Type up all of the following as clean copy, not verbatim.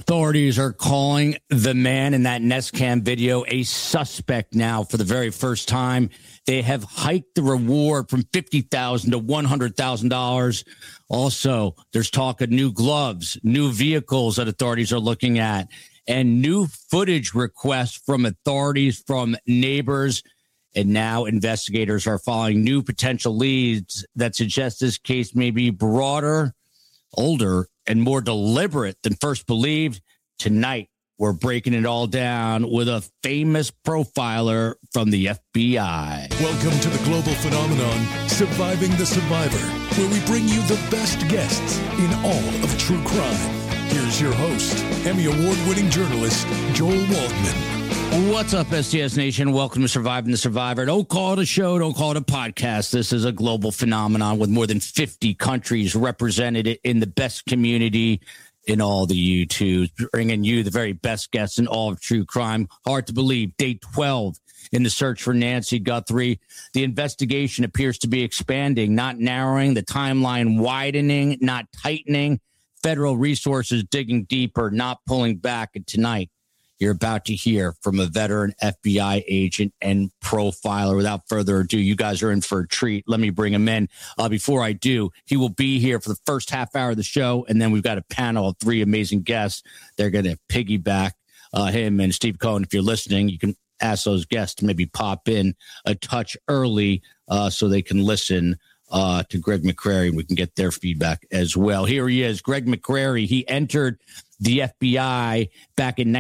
Authorities are calling the man in that Nest Cam video a suspect now for the very first time. They have hiked the reward from $50,000 to $100,000. Also, there's talk of new gloves, new vehicles that authorities are looking at, and new footage requests from authorities, from neighbors. And now investigators are following new potential leads that suggest this case may be broader, older, and more deliberate than first believed. Tonight, we're breaking it all down with a famous profiler from the FBI. Welcome to the global phenomenon, Surviving the Survivor, where we bring you the best guests in all of true crime. Here's your host, Emmy Award-winning journalist, Joel Waldman. What's up, STS Nation? Welcome to Surviving the Survivor. Don't call it a show. Don't call it a podcast. This is a global phenomenon with more than 50 countries represented in the best community in all the YouTube, bringing you the very best guests in all of true crime. Hard to believe. Day 12 in the search for Nancy Guthrie. The investigation appears to be expanding, not narrowing, the timeline widening, not tightening. Federal resources digging deeper, not pulling back. And tonight, you're about to hear from a veteran FBI agent and profiler. Without further ado, you guys are in for a treat. Let me bring him in. Before I do, he will be here for the first half hour of the show, and then we've got a panel of three amazing guests. They're going to piggyback him and Steve Cohen. If you're listening, you can ask those guests to maybe pop in a touch early so they can listen to Greg McCrary, and we can get their feedback as well. Here he is, Greg McCrary. He entered the FBI back in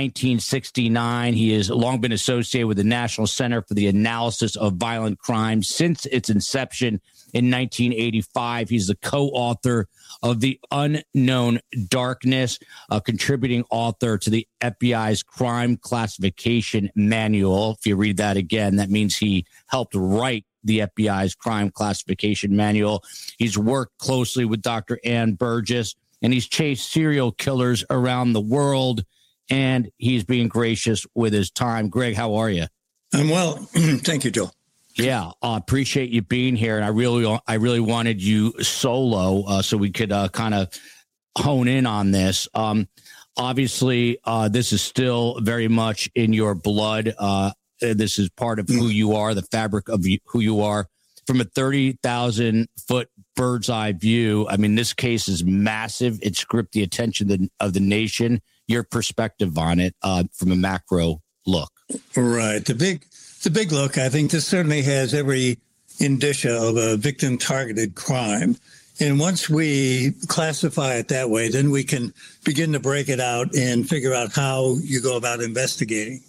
1969. He has long been associated with the National Center for the Analysis of Violent Crime since its inception in 1985. He's the co-author of The Unknown Darkness, a contributing author to the FBI's Crime Classification Manual. If you read that again, that means he helped write the FBI's Crime Classification Manual. He's worked closely with Dr. Ann Burgess, and he's chased serial killers around the world, and he's being gracious with his time. Greg, how are you? I'm well. Thank you, Joe. Yeah, appreciate you being here, and I really wanted you solo so we could kind of hone in on this. Obviously, this is still very much in your blood. This is part of who you are, the fabric of who you are. From a 30,000-foot bird's eye view, I mean, this case is massive. It's gripped the attention of the nation. Your perspective on it from a macro look. Right. The big look, I think this certainly has every indicia of a victim-targeted crime. And once we classify it that way, then we can begin to break it out and figure out how you go about investigating.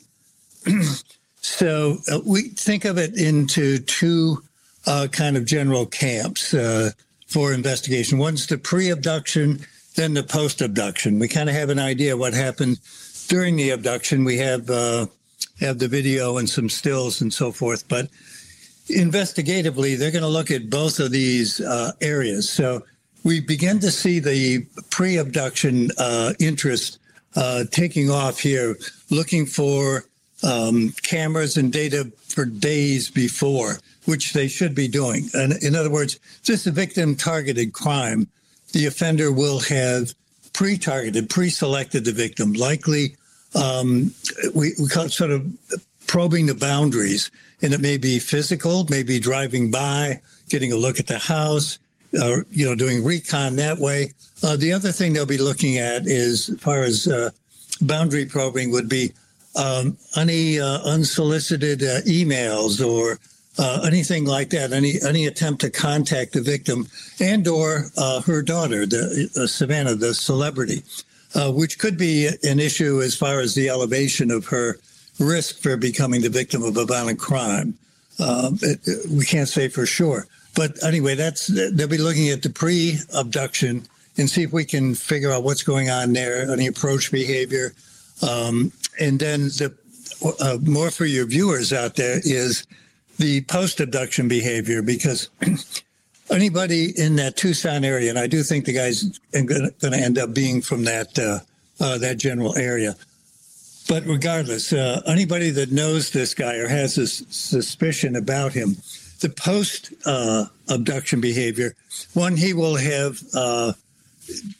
So we think of it into two kind of general camps for investigation. One's the pre-abduction, then the post-abduction. We kind of have an idea what happened during the abduction. We have the video and some stills and so forth. But investigatively, they're going to look at both of these areas. So we begin to see the pre-abduction interest taking off here, looking for cameras and data for days before, which they should be doing. And in other words, this is a victim-targeted crime. The offender will have pre-targeted, pre-selected the victim. Likely, we call it sort of probing the boundaries. And it may be physical, maybe driving by, getting a look at the house, or, doing recon that way. The other thing they'll be looking at is, as far as boundary probing would be, any unsolicited emails or anything like that, any attempt to contact the victim and or her daughter, Savannah, the celebrity, which could be an issue as far as the elevation of her risk for becoming the victim of a violent crime. We can't say for sure. But anyway, they'll be looking at the pre-abduction and see if we can figure out what's going on there, any approach behavior. And then more for your viewers out there is the post-abduction behavior, because anybody in that Tucson area, and I do think the guy's going to end up being from that general area. But regardless, anybody that knows this guy or has a suspicion about him, the post-abduction behavior, one, he will have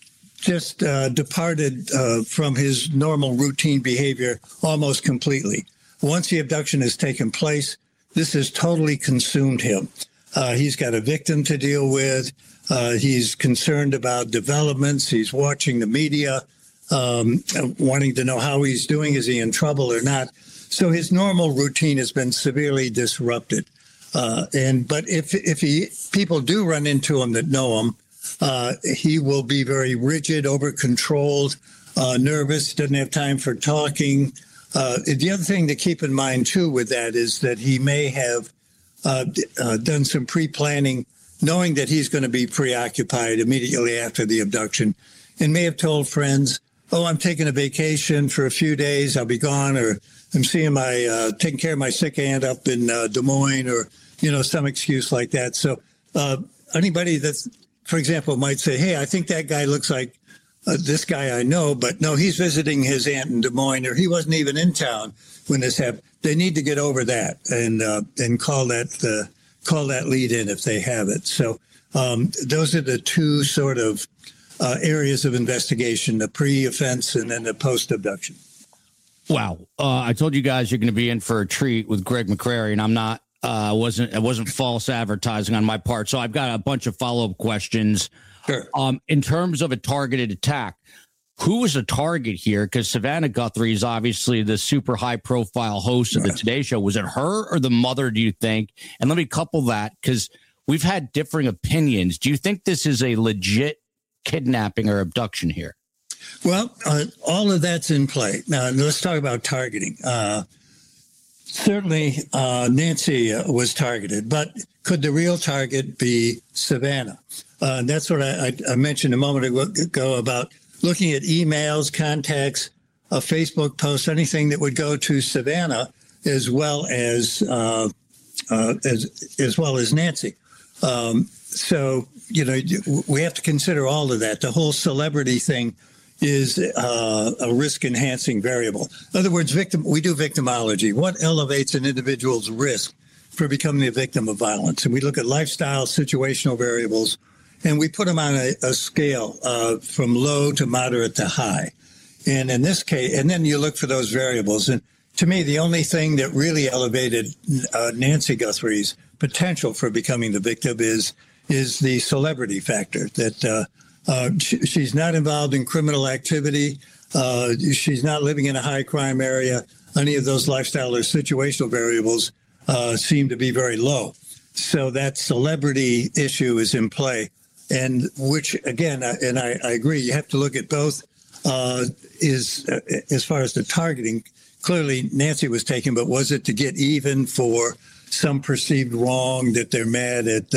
just departed from his normal routine behavior almost completely. Once the abduction has taken place, this has totally consumed him. He's got a victim to deal with. He's concerned about developments. He's watching the media, wanting to know how he's doing. Is he in trouble or not? So his normal routine has been severely disrupted. But if people do run into him that know him, he will be very rigid, over-controlled, nervous, doesn't have time for talking. The other thing to keep in mind, too, with that is that he may have done some pre-planning, knowing that he's going to be preoccupied immediately after the abduction, and may have told friends, oh, I'm taking a vacation for a few days, I'll be gone, or I'm seeing taking care of my sick aunt up in Des Moines, or, some excuse like that. So anybody that's, for example, might say, hey, I think that guy looks like this guy I know, but no, he's visiting his aunt in Des Moines, or he wasn't even in town when this happened. They need to get over that and call that lead in if they have it. So those are the two sort of areas of investigation: the pre-offense and then the post-abduction. Wow, I told you guys you're going to be in for a treat with Greg McCrary, and I'm not. It wasn't false advertising on my part. So I've got a bunch of follow-up questions. Sure. In terms of a targeted attack, who was a target here? Because Savannah Guthrie is obviously the super high-profile host of the Today Show. Was it her or the mother, do you think? And let me couple that, because we've had differing opinions. Do you think this is a legit kidnapping or abduction here? Well, all of that's in play. Now, let's talk about targeting. Certainly, Nancy was targeted, but could the real target be Savannah? And that's what I mentioned a moment ago about looking at emails, contacts, Facebook posts, anything that would go to Savannah as well as Nancy. So we have to consider all of that. The whole celebrity thing is a risk-enhancing variable. In other words, we do victimology. What elevates an individual's risk for becoming a victim of violence? And we look at lifestyle, situational variables, and we put them on a scale from low to moderate to high. And in this case, and then you look for those variables. And to me, the only thing that really elevated Nancy Guthrie's potential for becoming the victim is the celebrity factor, that she's not involved in criminal activity. She's not living in a high crime area. Any of those lifestyle or situational variables seem to be very low. So that celebrity issue is in play. And which, again, and I agree, you have to look at both as far as the targeting. Clearly, Nancy was taken, but was it to get even for some perceived wrong that they're mad at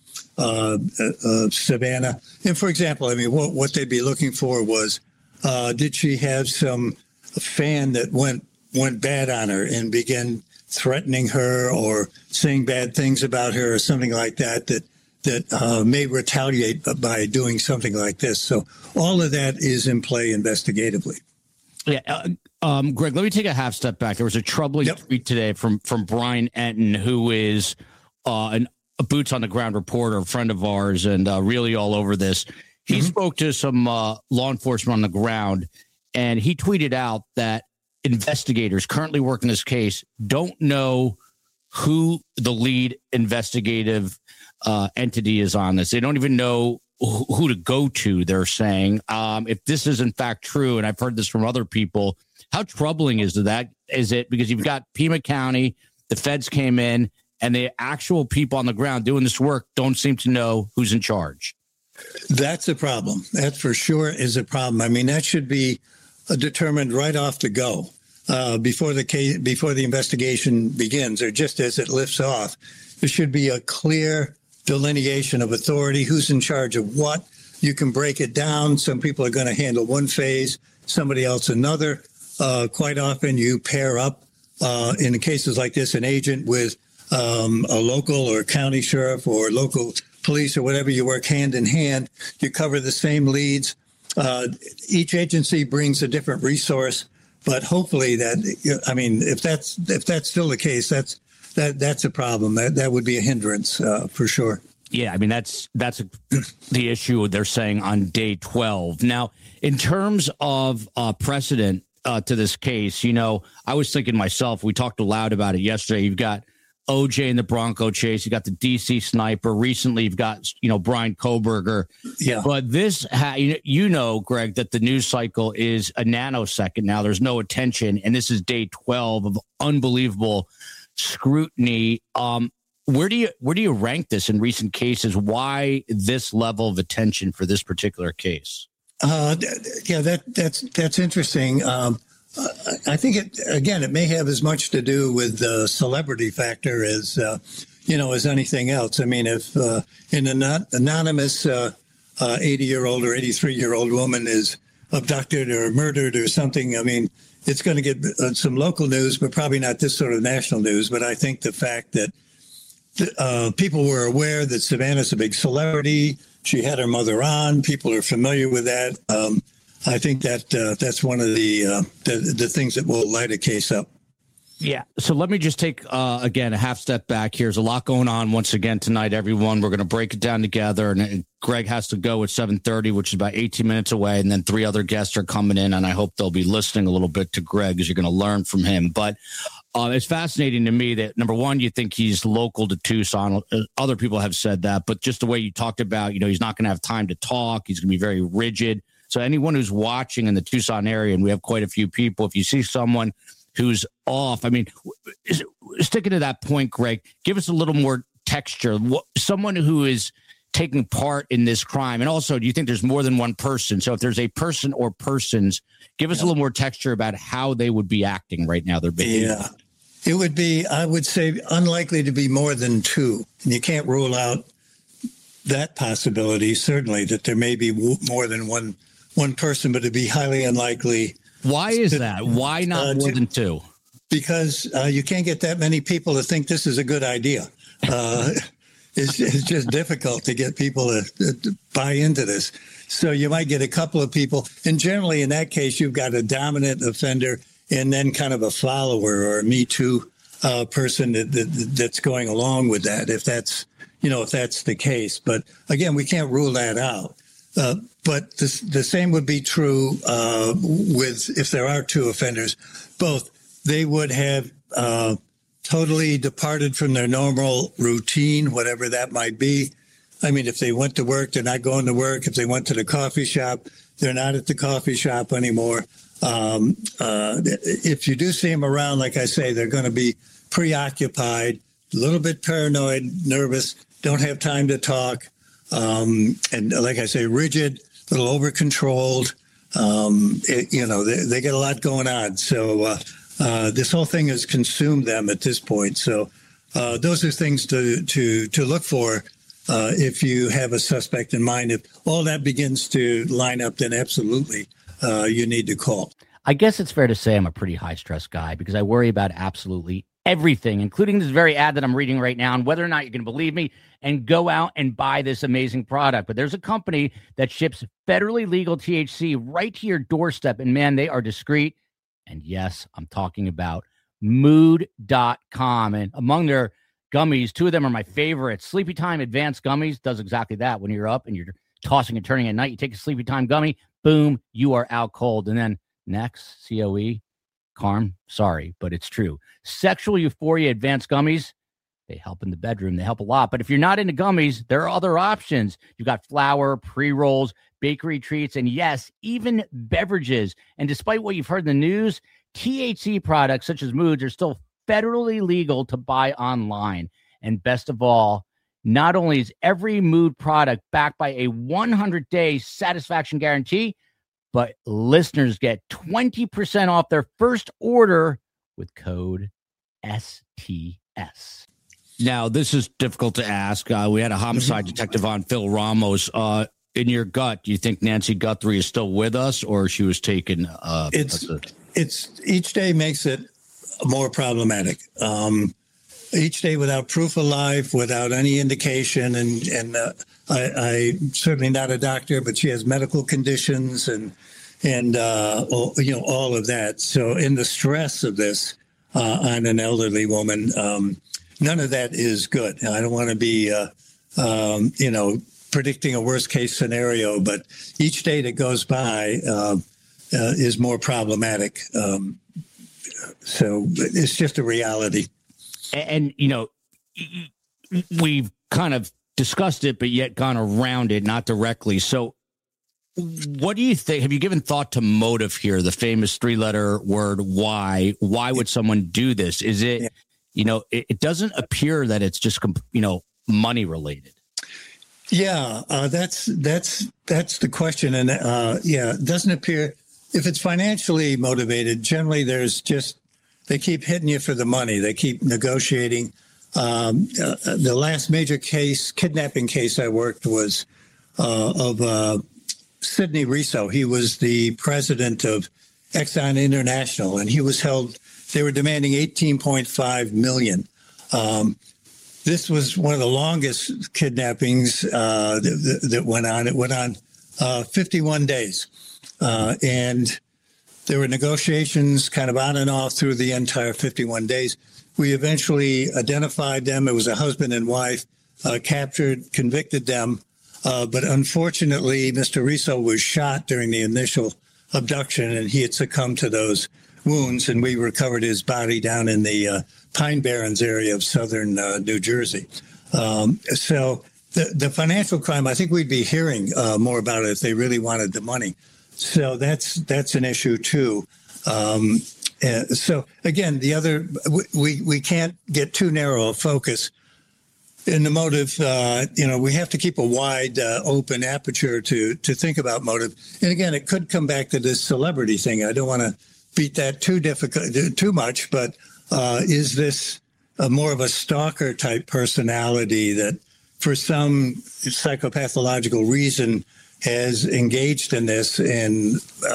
Savannah? And for example, I mean, what they'd be looking for was, did she have some fan that went bad on her and began threatening her or saying bad things about her or something like that may retaliate by doing something like this? So all of that is in play investigatively. Yeah. Greg, let me take a half step back. There was a troubling tweet today from Brian Enton, who is a boots on the ground reporter, a friend of ours, and really all over this. He spoke to some law enforcement on the ground, and he tweeted out that investigators currently working this case don't know who the lead investigative entity is on this. They don't even know who to go to, they're saying. If this is in fact true, and I've heard this from other people, how troubling is it? Because you've got Pima County, the feds came in, and the actual people on the ground doing this work don't seem to know who's in charge. That's a problem. That for sure is a problem. I mean, that should be determined right off the go before the investigation begins, or just as it lifts off. There should be a clear delineation of authority, who's in charge of what. You can break it down. Some people are going to handle one phase, somebody else another. Quite often you pair up, in cases like this, an agent with a local or county sheriff or local police or whatever. You work hand in hand. You cover the same leads. Each agency brings a different resource, but hopefully if that's still the case, that's a problem. That would be a hindrance for sure. Yeah, I mean, that's the issue they're saying on day 12. Now, in terms of precedent to this case, I was thinking myself, we talked aloud about it yesterday. You've got OJ in the Bronco chase. You got the DC sniper. Recently, you've got, Brian Koberger. Yeah. But this, Greg, that the news cycle is a nanosecond now. There's no attention. And this is day 12 of unbelievable scrutiny. Where do you rank this in recent cases? Why this level of attention for this particular case? That's interesting. I think it may have as much to do with the celebrity factor as anything else. I mean, if an anonymous 80-year-old or 83-year-old woman is abducted or murdered or something, I mean, it's going to get some local news, but probably not this sort of national news. But I think the fact that people were aware that Savannah's a big celebrity. She had her mother on. People are familiar with that. I think that's one of the things that will light a case up. Yeah. So let me just take, again, a half step back here. There's a lot going on once again tonight, everyone. We're going to break it down together. And Greg has to go at 7:30, which is about 18 minutes away. And then 3 other guests are coming in. And I hope they'll be listening a little bit to Greg as you're going to learn from him. But it's fascinating to me that, number one, you think he's local to Tucson. Other people have said that. But just the way you talked about, he's not going to have time to talk. He's going to be very rigid. So anyone who's watching in the Tucson area, and we have quite a few people, if you see someone who's off, I mean, sticking to that point, Greg, give us a little more texture. Someone who is taking part in this crime. And also, do you think there's more than one person? So if there's a person or persons, give us a little more texture about how they would be acting right now. Their behavior. Yeah, it would be, I would say, unlikely to be more than 2. And you can't rule out that possibility, certainly, that there may be more than one person, but it'd be highly unlikely. Why is that? Why not more than 2? Because you can't get that many people to think this is a good idea. It's just difficult to get people to buy into this. So you might get a couple of people. And generally, in that case, you've got a dominant offender and then kind of a follower or a Me Too person that's going along with that, if that's the case. But again, we can't rule that out. But the same would be true with if there are 2 offenders. Both, they would have totally departed from their normal routine, whatever that might be. I mean, if they went to work, they're not going to work. If they went to the coffee shop, they're not at the coffee shop anymore. If you do see them around, like I say, they're going to be preoccupied, a little bit paranoid, nervous, don't have time to talk. And like I say, rigid, a little over-controlled. They get a lot going on. So this whole thing has consumed them at this point. So those are things to look for if you have a suspect in mind. If all that begins to line up, then absolutely you need to call. I guess it's fair to say I'm a pretty high-stress guy because I worry about absolutely everything, including this very ad that I'm reading right now, and whether or not you can believe me and go out and buy this amazing product. But there's a company that ships federally legal THC right to your doorstep, and man, they are discreet. And yes, I'm talking about Mood.com. And among their gummies, 2 of them are my favorites. Sleepy Time Advanced Gummies does exactly that. When you're up and you're tossing and turning at night, you take a Sleepy Time gummy, boom, you are out cold. And then next, COE, Carm, sorry, but it's true. Sexual Euphoria Advanced Gummies, they help in the bedroom. They help a lot. But if you're not into gummies, there are other options. You've got flour, pre-rolls, bakery treats, and yes, even beverages. And despite what you've heard in the news, THC products such as Moods are still federally legal to buy online. And best of all, not only is every Mood product backed by a 100-day satisfaction guarantee, but listeners get 20% off their first order with code STS. Now, this is difficult to ask. We had a homicide detective on, Phil Ramos. In your gut, do you think Nancy Guthrie is still with us, or she was taken? It's each day makes it more problematic. Each day without proof of life, without any indication, and I'm certainly not a doctor, but she has medical conditions and all of that. So in the stress of this on an elderly woman, none of that is good. I don't want to be predicting a worst case scenario, but each day that goes by is more problematic. So it's just a reality. And, we've kind of discussed it, but yet gone around it, not directly. So what do you think? Have you given thought to motive here? The famous 3-letter word, why? Why would someone do this? Is it, it doesn't appear that it's just, money related. Yeah, that's the question. And it doesn't appear, if it's financially motivated, generally they keep hitting you for the money. They keep negotiating. The last major kidnapping case I worked was of Sidney Riso. He was the president of Exxon International, and he was held. They were demanding $18.5 million. This was one of the longest kidnappings that went on. It went on 51 days, and there were negotiations kind of on and off through the entire 51 days. We eventually identified them. It was a husband and wife, captured, convicted them. But unfortunately, Mr. Riso was shot during the initial abduction, and he had succumbed to those wounds, and we recovered his body down in the Pine Barrens area of southern New Jersey. So the financial crime, I think we'd be hearing more about it if they really wanted the money. So that's an issue, too. So, again, we can't get too narrow a focus in the motive. We have to keep a wide open aperture to think about motive. And again, it could come back to this celebrity thing. I don't want to beat that too much, but is this more of a stalker type personality that for some psychopathological reason has engaged in this and,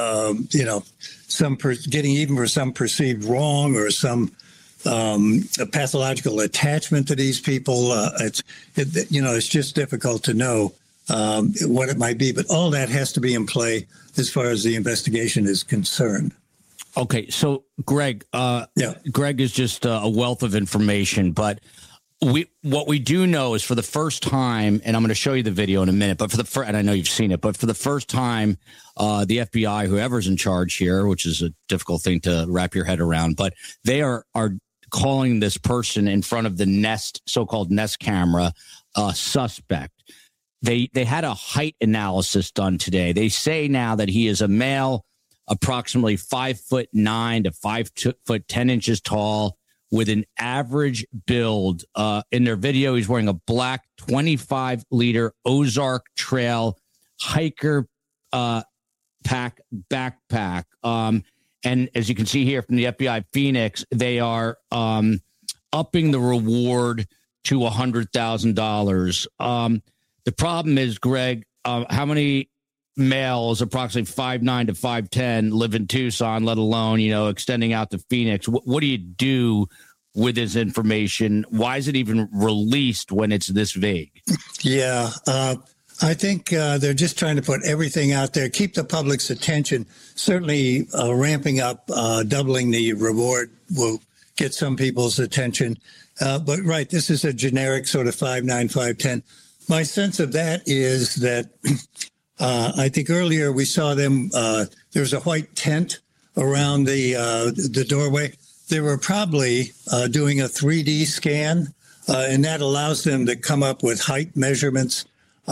getting even for some perceived wrong or some a pathological attachment to these people? It's just difficult to know what it might be. But all that has to be in play as far as the investigation is concerned. Okay, so Greg, Greg is just a wealth of information, but what we do know is for the first time, and I'm going to show you the video in a minute, but and I know you've seen it, but for the first time, the FBI, whoever's in charge here, which is a difficult thing to wrap your head around, but they are calling this person in front of the so-called Nest camera, suspect. They had a height analysis done today. They say now that he is a male, approximately 5'9" to 5'10" tall, with an average build. In their video, he's wearing a black 25-liter Ozark Trail hiker pack backpack. And as you can see here from the FBI Phoenix, they are upping the reward to $100,000. The problem is, Greg, how many males approximately 5'9" to 5'10" live in Tucson, let alone, extending out to Phoenix? What do you do with this information? Why is it even released when it's this vague? Yeah, I think they're just trying to put everything out there, keep the public's attention. Certainly ramping up, doubling the reward will get some people's attention. But right, this is a generic sort of 5'9", 5'10". My sense of that is that I think earlier we saw them, there was a white tent around the doorway. They were probably doing a 3D scan, and that allows them to come up with height measurements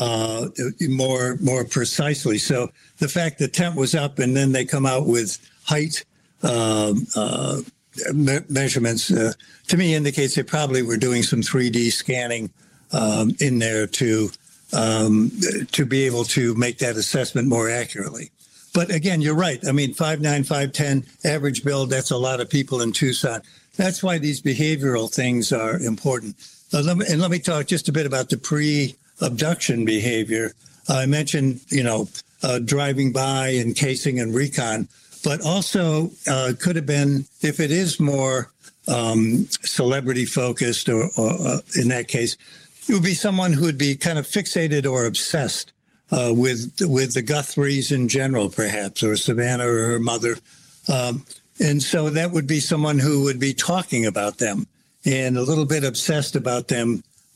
more precisely. So the fact the tent was up and then they come out with height measurements, to me indicates they probably were doing some 3D scanning in there to be able to make that assessment more accurately. But again, you're right. I mean, 5'9", 5'10", average build, that's a lot of people in Tucson. That's why these behavioral things are important. Let me talk just a bit about the pre-abduction behavior. I mentioned, driving by and casing and recon, but also could have been, if it is more celebrity focused or in that case, it would be someone who would be kind of fixated or obsessed with the Guthries in general, perhaps, or Savannah or her mother. And so that would be someone who would be talking about them and a little bit obsessed about them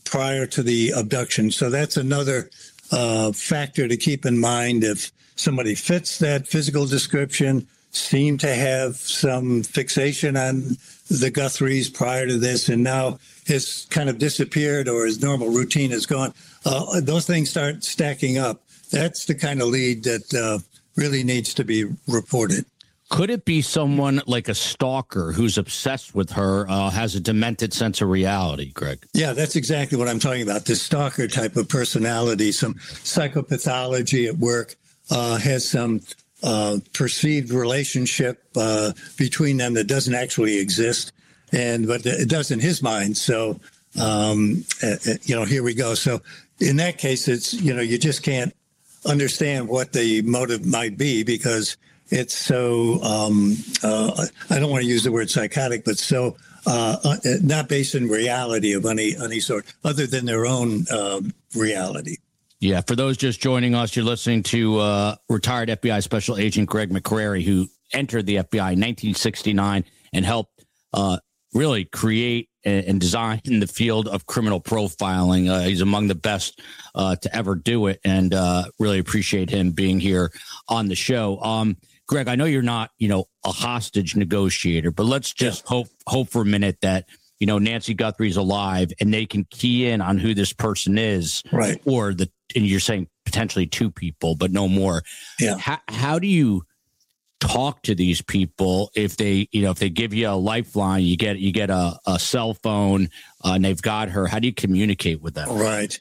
prior to the abduction. So that's another factor to keep in mind. If somebody fits that physical description, seem to have some fixation on the Guthries prior to this, and now has kind of disappeared or his normal routine is gone, those things start stacking up. That's the kind of lead that really needs to be reported. Could it be someone like a stalker who's obsessed with her, has a demented sense of reality, Greg? Yeah, that's exactly what I'm talking about. This stalker type of personality, some psychopathology at work, has some perceived relationship between them that doesn't actually exist, but it does in his mind. So, here we go. So in that case, it's, you just can't understand what the motive might be because it's so, I don't want to use the word psychotic, but so not based in reality of any sort other than their own reality. Yeah, for those just joining us, you're listening to retired FBI Special Agent Greg McCrary, who entered the FBI in 1969 and helped really create and design in the field of criminal profiling. He's among the best to ever do it, and really appreciate him being here on the show. Greg, I know you're not, a hostage negotiator, but let's just hope for a minute that Nancy Guthrie's alive and they can key in on who this person is, right? And you're saying potentially two people, but no more. Yeah. How do you talk to these people if they give you a lifeline, you get a cell phone, and they've got her? How do you communicate with them? Right.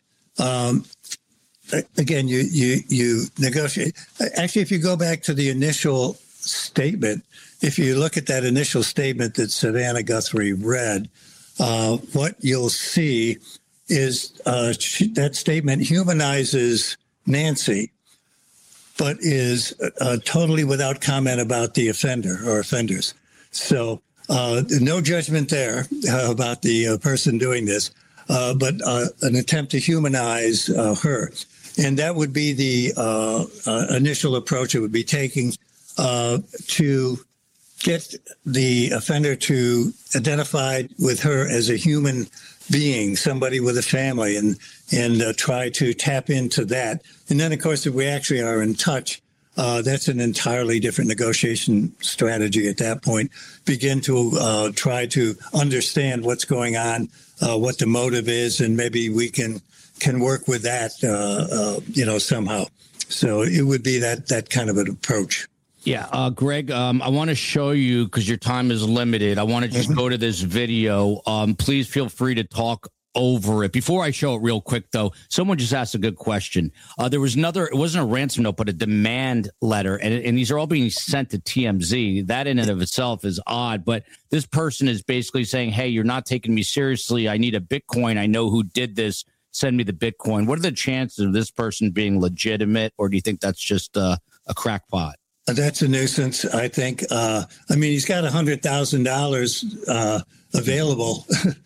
Again, you negotiate. Actually, if you go back to the initial statement, if you look at that initial statement that Savannah Guthrie read, what you'll see is that statement humanizes Nancy, but is totally without comment about the offender or offenders. So no judgment there about the person doing this, but an attempt to humanize her. And that would be the initial approach it would be taking to get the offender to identify with her as a human being, somebody with a family, and try to tap into that. And then, of course, if we actually are in touch, that's an entirely different negotiation strategy at that point. Begin to try to understand what's going on, what the motive is, and maybe we can work with that, somehow. So it would be that kind of an approach. Yeah, Greg, I want to show you, because your time is limited. I want to just go to this video. Please feel free to talk over it. Before I show it real quick, though, someone just asked a good question. There was it wasn't a ransom note, but a demand letter. And these are all being sent to TMZ. That in and of itself is odd. But this person is basically saying, hey, you're not taking me seriously. I need a Bitcoin. I know who did this. Send me the Bitcoin. What are the chances of this person being legitimate? Or do you think that's just a crackpot? That's a nuisance, I think. He's got $100,000 available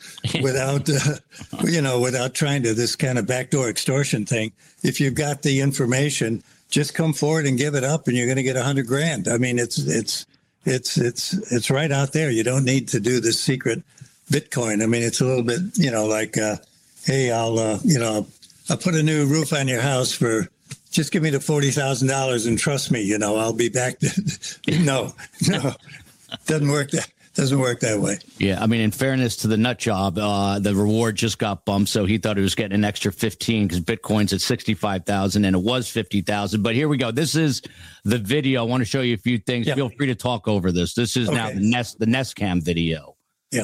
without trying to this kind of backdoor extortion thing. If you've got the information, just come forward and give it up, and you're going to get $100,000. I mean, it's right out there. You don't need to do this secret Bitcoin. I mean, it's a little bit, like, hey, I'll put a new roof on your house for. Just give me the $40,000 and trust me, I'll be back. No, doesn't work that way. Yeah, I mean, in fairness to the nut job, the reward just got bumped, so he thought he was getting an extra 15 because Bitcoin's at 65,000 and it was 50,000. But here we go. This is the video. I want to show you a few things. Yeah. Feel free to talk over this. This is now the Nest Cam video. Yeah.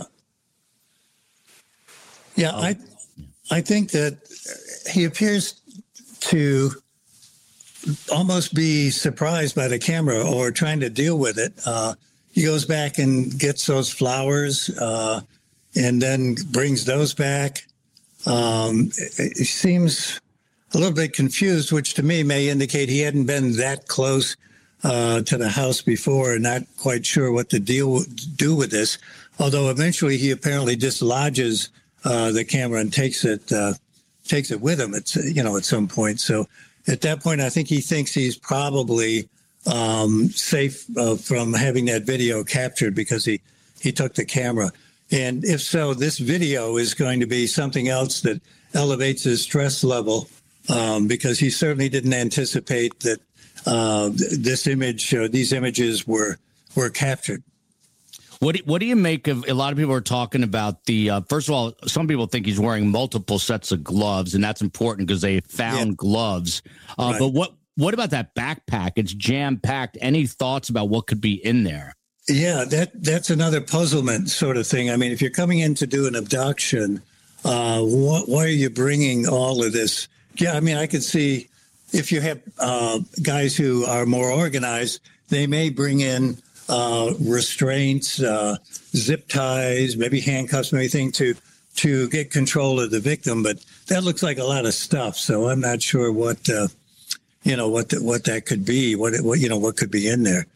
Yeah, I think that he appears to almost be surprised by the camera or trying to deal with it. He goes back and gets those flowers and then brings those back. He seems a little bit confused, which to me may indicate he hadn't been that close to the house before and not quite sure what to do with this. Although eventually he apparently dislodges the camera and takes it with him at some point. So at that point, I think he thinks he's probably safe from having that video captured because he took the camera. And if so, this video is going to be something else that elevates his stress level because he certainly didn't anticipate that these images were captured. What do you make of, a lot of people are talking about the, first of all, some people think he's wearing multiple sets of gloves, and that's important because they found gloves. Right. But what about that backpack? It's jam-packed. Any thoughts about what could be in there? Yeah, that's another puzzlement sort of thing. I mean, if you're coming in to do an abduction, why are you bringing all of this? Yeah, I mean, I could see if you have guys who are more organized, they may bring in restraints, zip ties, maybe handcuffs, anything to get control of the victim. But that looks like a lot of stuff. So I'm not sure what that could be. What could be in there.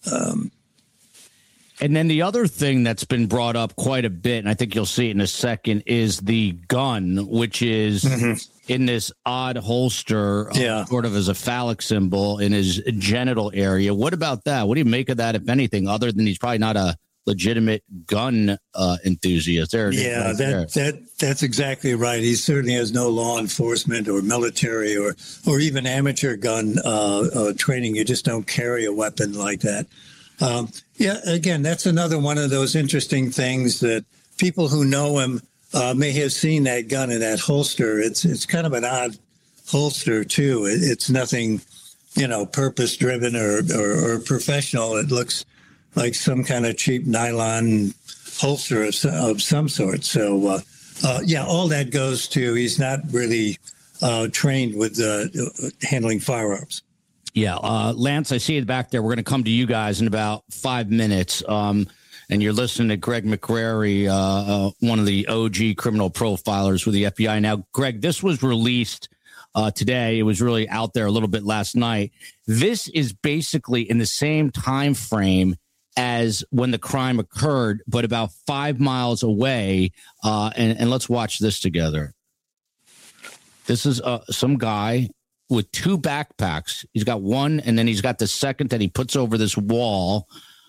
And then the other thing that's been brought up quite a bit, and I think you'll see it in a second, is the gun, which is in this odd holster, sort of as a phallic symbol in his genital area. What about that? What do you make of that, if anything, other than he's probably not a legitimate gun enthusiast? That's exactly right. He certainly has no law enforcement or military or even amateur gun training. You just don't carry a weapon like that. Again, that's another one of those interesting things that people who know him may have seen that gun in that holster. It's kind of an odd holster too. It's nothing, purpose driven or professional. It looks like some kind of cheap nylon holster of some sort. So all that goes to he's not really trained with handling firearms. Yeah, Lance, I see it back there. We're going to come to you guys in about 5 minutes. And you're listening to Greg McCrary, one of the OG criminal profilers with the FBI. Now, Greg, this was released today. It was really out there a little bit last night. This is basically in the same time frame as when the crime occurred, but about 5 miles away. And let's watch this together. This is some guy with two backpacks. He's got one, and then he's got the second that he puts over this wall.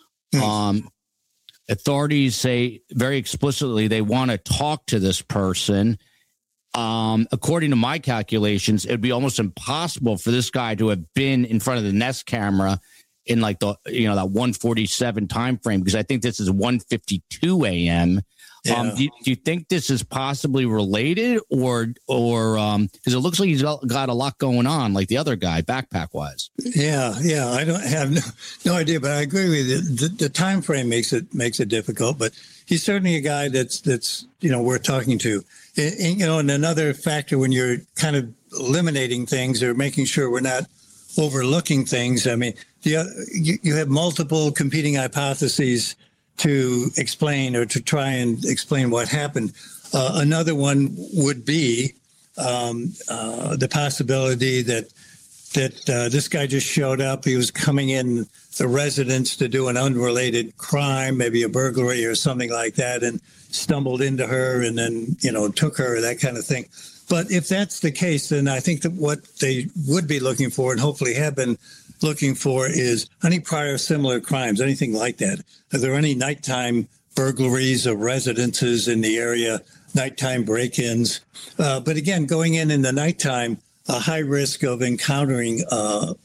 Authorities say very explicitly they want to talk to this person. According to my calculations, it would be almost impossible for this guy to have been in front of the Nest camera in like that 1:47 time frame, because I think this is 1:52 a.m. Yeah. Do you think this is possibly related, or because it looks like he's got a lot going on, like the other guy, backpack wise? Yeah. I don't have no idea, but I agree with you. The time frame makes it difficult, but he's certainly a guy that's worth talking to. And another factor when you're kind of eliminating things or making sure we're not overlooking things. I mean, you have multiple competing hypotheses to explain or to try and explain what happened. Another one would be the possibility that this guy just showed up. He was coming in the residence to do an unrelated crime, maybe a burglary or something like that, and stumbled into her and then, took her, that kind of thing. But if that's the case, then I think that what they would be looking for, and hopefully have been looking for, is any prior similar crimes, anything like that. Are there any nighttime burglaries of residences in the area, nighttime break-ins? But again, going in the nighttime, a high risk of encountering a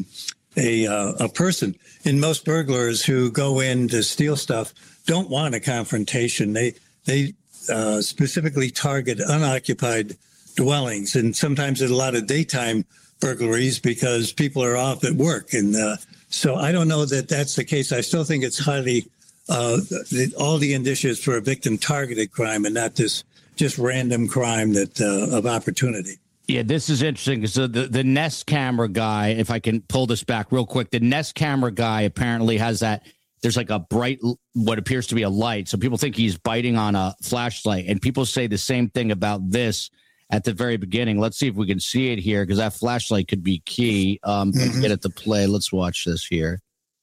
person. And most burglars who go in to steal stuff don't want a confrontation. They specifically target unoccupied dwellings, and sometimes there's a lot of daytime burglaries because people are off at work. And so I don't know that that's the case. I still think it's highly all the indicia for a victim targeted crime and not this just random crime that of opportunity. Yeah, this is interesting because the Nest camera guy, if I can pull this back real quick, the Nest camera guy apparently has that. There's like a bright, what appears to be a light. So people think he's biting on a flashlight, and people say the same thing about this at the very beginning. Let's see if we can see it here, because that flashlight could be key. Get it to play. Let's watch this here.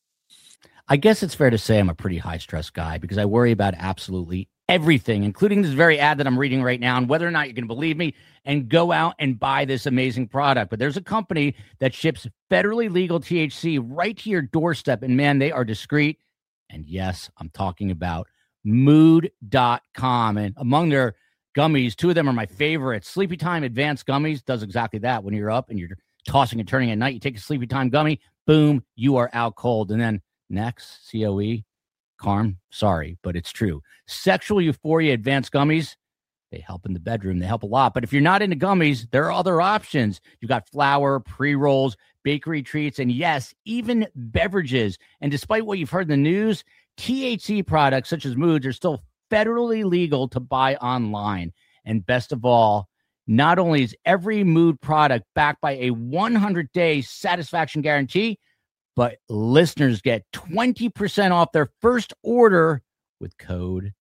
I guess it's fair to say I'm a pretty high stress guy because I worry about absolutely everything, including this very ad that I'm reading right now, and whether or not you can believe me and go out and buy this amazing product. But there's a company that ships federally legal THC right to your doorstep, and man, they are discreet. And yes, I'm talking about mood.com. And among their gummies. Two of them are my favorites. Sleepy Time Advanced Gummies does exactly that. When you're up and you're tossing and turning at night, you take a Sleepy Time gummy, boom, you are out cold. And then next, COE, Carm, sorry, but it's true. Sexual Euphoria Advanced Gummies, they help in the bedroom. They help a lot. But if you're not into gummies, there are other options. You've got flour, pre-rolls, bakery treats, and yes, even beverages. And despite what you've heard in the news, THC products such as Moods are still federally legal to buy online. And best of all, not only is every Mood product backed by a 100-day satisfaction guarantee, but listeners get 20% off their first order with code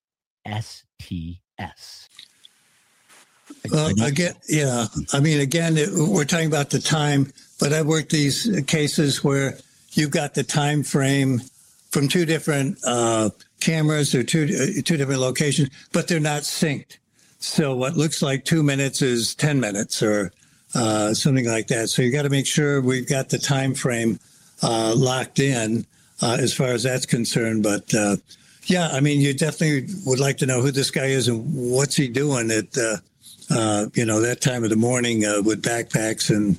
STS. Again, yeah. I mean, again, we're talking about the time, but I worked these cases where you've got the time frame from two different cameras or two different locations, but they're not synced. So what looks like 2 minutes is 10 minutes or something like that. So you got to make sure we've got the time frame locked in as far as that's concerned. But yeah, I mean, you definitely would like to know who this guy is and what's he doing at that time of the morning with backpacks and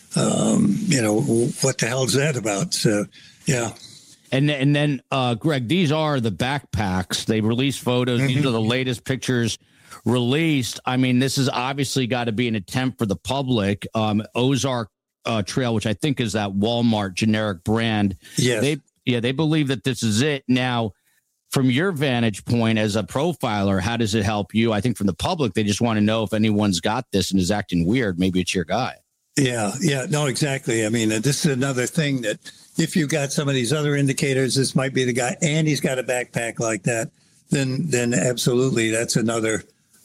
what the hell is that about? So yeah. And then Greg, these are the backpacks. They release photos. Mm-hmm. These are the latest pictures released. I mean, this has obviously got to be an attempt for the public. Ozark Trail, which I think is that Walmart generic brand. Yes. They believe that this is it. Now, from your vantage point as a profiler, how does it help you? I think from the public, they just want to know if anyone's got this and is acting weird. Maybe it's your guy. Yeah. No, exactly. I mean, this is another thing that if you've got some of these other indicators, this might be the guy, and he's got a backpack like that, then absolutely, that's another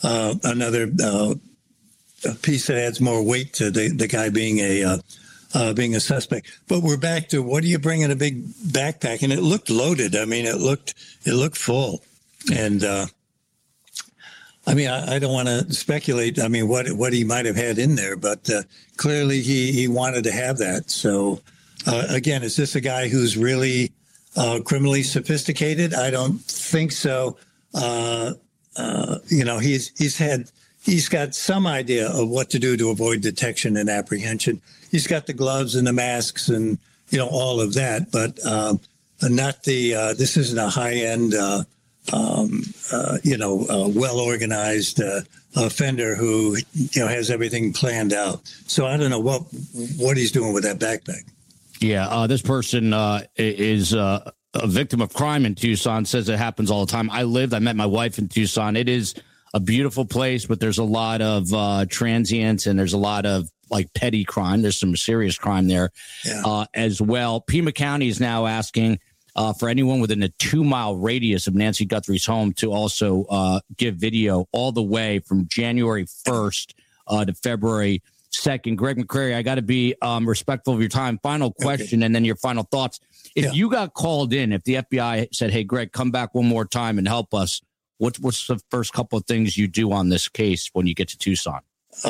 piece that adds more weight to the guy being a suspect. But we're back to, what do you bring in a big backpack? And it looked loaded. I mean, it looked full. And I mean, I don't want to speculate. I mean, what he might have had in there, but clearly he wanted to have that. So again, is this a guy who's really criminally sophisticated? I don't think so. He's got some idea of what to do to avoid detection and apprehension. He's got the gloves and the masks and, all of that, but not this isn't a high-end, well-organized offender who, has everything planned out. So I don't know what he's doing with that backpack. Yeah, this person is a victim of crime in Tucson, says it happens all the time. I met my wife in Tucson. It is a beautiful place, but there's a lot of transients and there's a lot of like petty crime. There's some serious crime there as well. Pima County is now asking for anyone within a 2-mile radius of Nancy Guthrie's home to also give video all the way from January 1st to February 2nd. Greg McCrary, I got to be respectful of your time. Final question, and then your final thoughts. If you got called in, if the FBI said, hey, Greg, come back one more time and help us, what's the first couple of things you do on this case when you get to Tucson?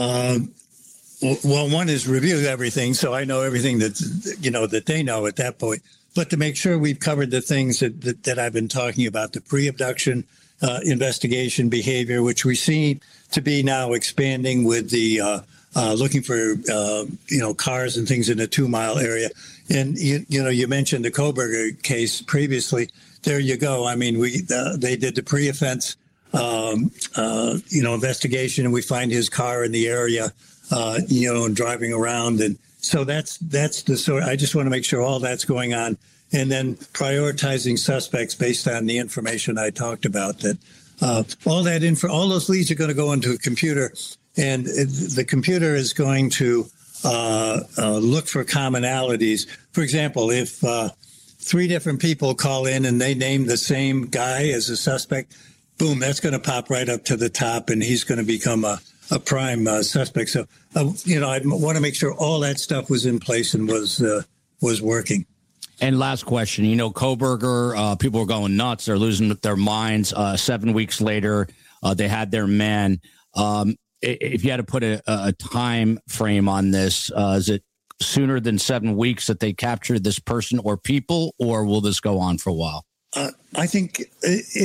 Well, one is review everything, so I know everything that they know at that point. But to make sure we've covered the things that I've been talking about, the pre-abduction investigation behavior, which we see to be now expanding with the looking for cars and things in the 2-mile area. And you mentioned the Kohberger case previously. There you go. I mean, they did the pre-offense investigation, and we find his car in the area, and driving around. And so that's the sort. I just want to make sure all that's going on, and then prioritizing suspects based on the information I talked about. That all those leads are going to go into a computer, and the computer is going to look for commonalities. For example, if 3 different people call in and they name the same guy as a suspect, boom, that's going to pop right up to the top, and he's going to become a prime suspect. So, I want to make sure all that stuff was in place and was working. And last question, Kohberger, people were going nuts. They're losing their minds. 7 weeks later, they had their man. If you had to put a time frame on this, is it sooner than 7 weeks that they captured this person or people, or will this go on for a while? I think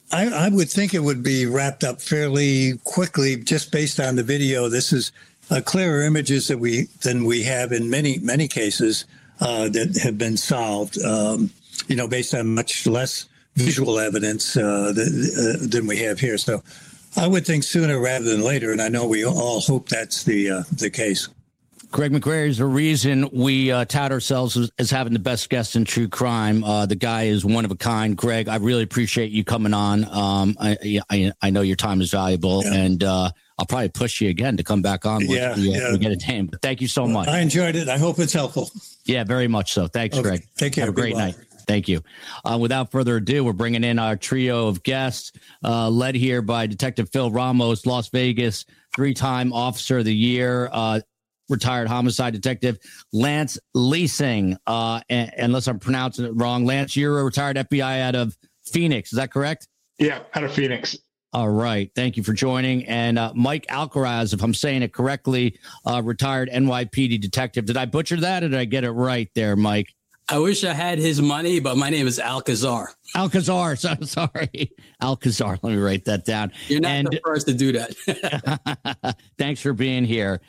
I would think it would be wrapped up fairly quickly just based on the video. This is clearer images than we have in many cases that have been solved, based on much less visual evidence than we have here. So I would think sooner rather than later, and I know we all hope that's the case. Greg McCrary is the reason we tout ourselves as having the best guest in true crime. The guy is one of a kind. Greg, I really appreciate you coming on. I know your time is valuable, and I'll probably push you again to come back on once we get a name. But thank you so much. I enjoyed it. I hope it's helpful. Yeah, very much so. Thanks, okay. Greg. Take care. Have a great night. Thank you. Without further ado, we're bringing in our trio of guests, led here by Detective Phil Ramos, Las Vegas, 3-time Officer of the Year, retired homicide detective Lance Leasing. Unless I'm pronouncing it wrong, Lance, you're a retired FBI out of Phoenix. Is that correct? Yeah, out of Phoenix. All right. Thank you for joining. And Mike Alcaraz, if I'm saying it correctly, retired NYPD detective. Did I butcher that or did I get it right there, Mike? I wish I had his money, but my name is Alcazar. Alcazar. So sorry. Alcazar. Let me write that down. You're not the first to do that. Thanks for being here.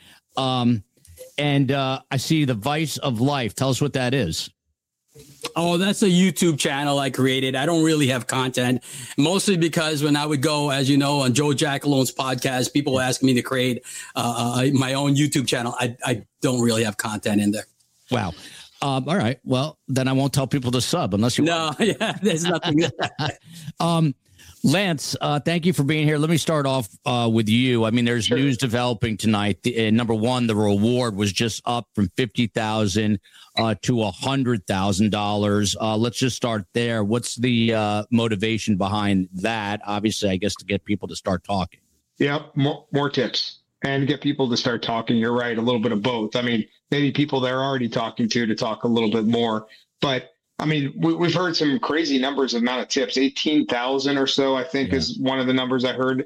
I see the Vice of Life. Tell us what that is. Oh, that's a YouTube channel I created. I don't really have content, mostly because when I would go, as you know, on Joe Giacalone's podcast, people ask me to create my own YouTube channel. I don't really have content in there. Wow. All right. Well, then I won't tell people to sub unless you want. No, yeah, there's nothing. Lance, thank you for being here. Let me start off with you. I mean, there's news developing tonight. Number one, the reward was just up from $50,000 to $100,000. Let's just start there. What's the motivation behind that? Obviously, I guess to get people to start talking. Yep, more tips and get people to start talking. You're right, a little bit of both. I mean, maybe people they're already talking to talk a little bit more, but I mean, we've heard some crazy numbers of amount of tips, 18,000 or so, I think is one of the numbers I heard.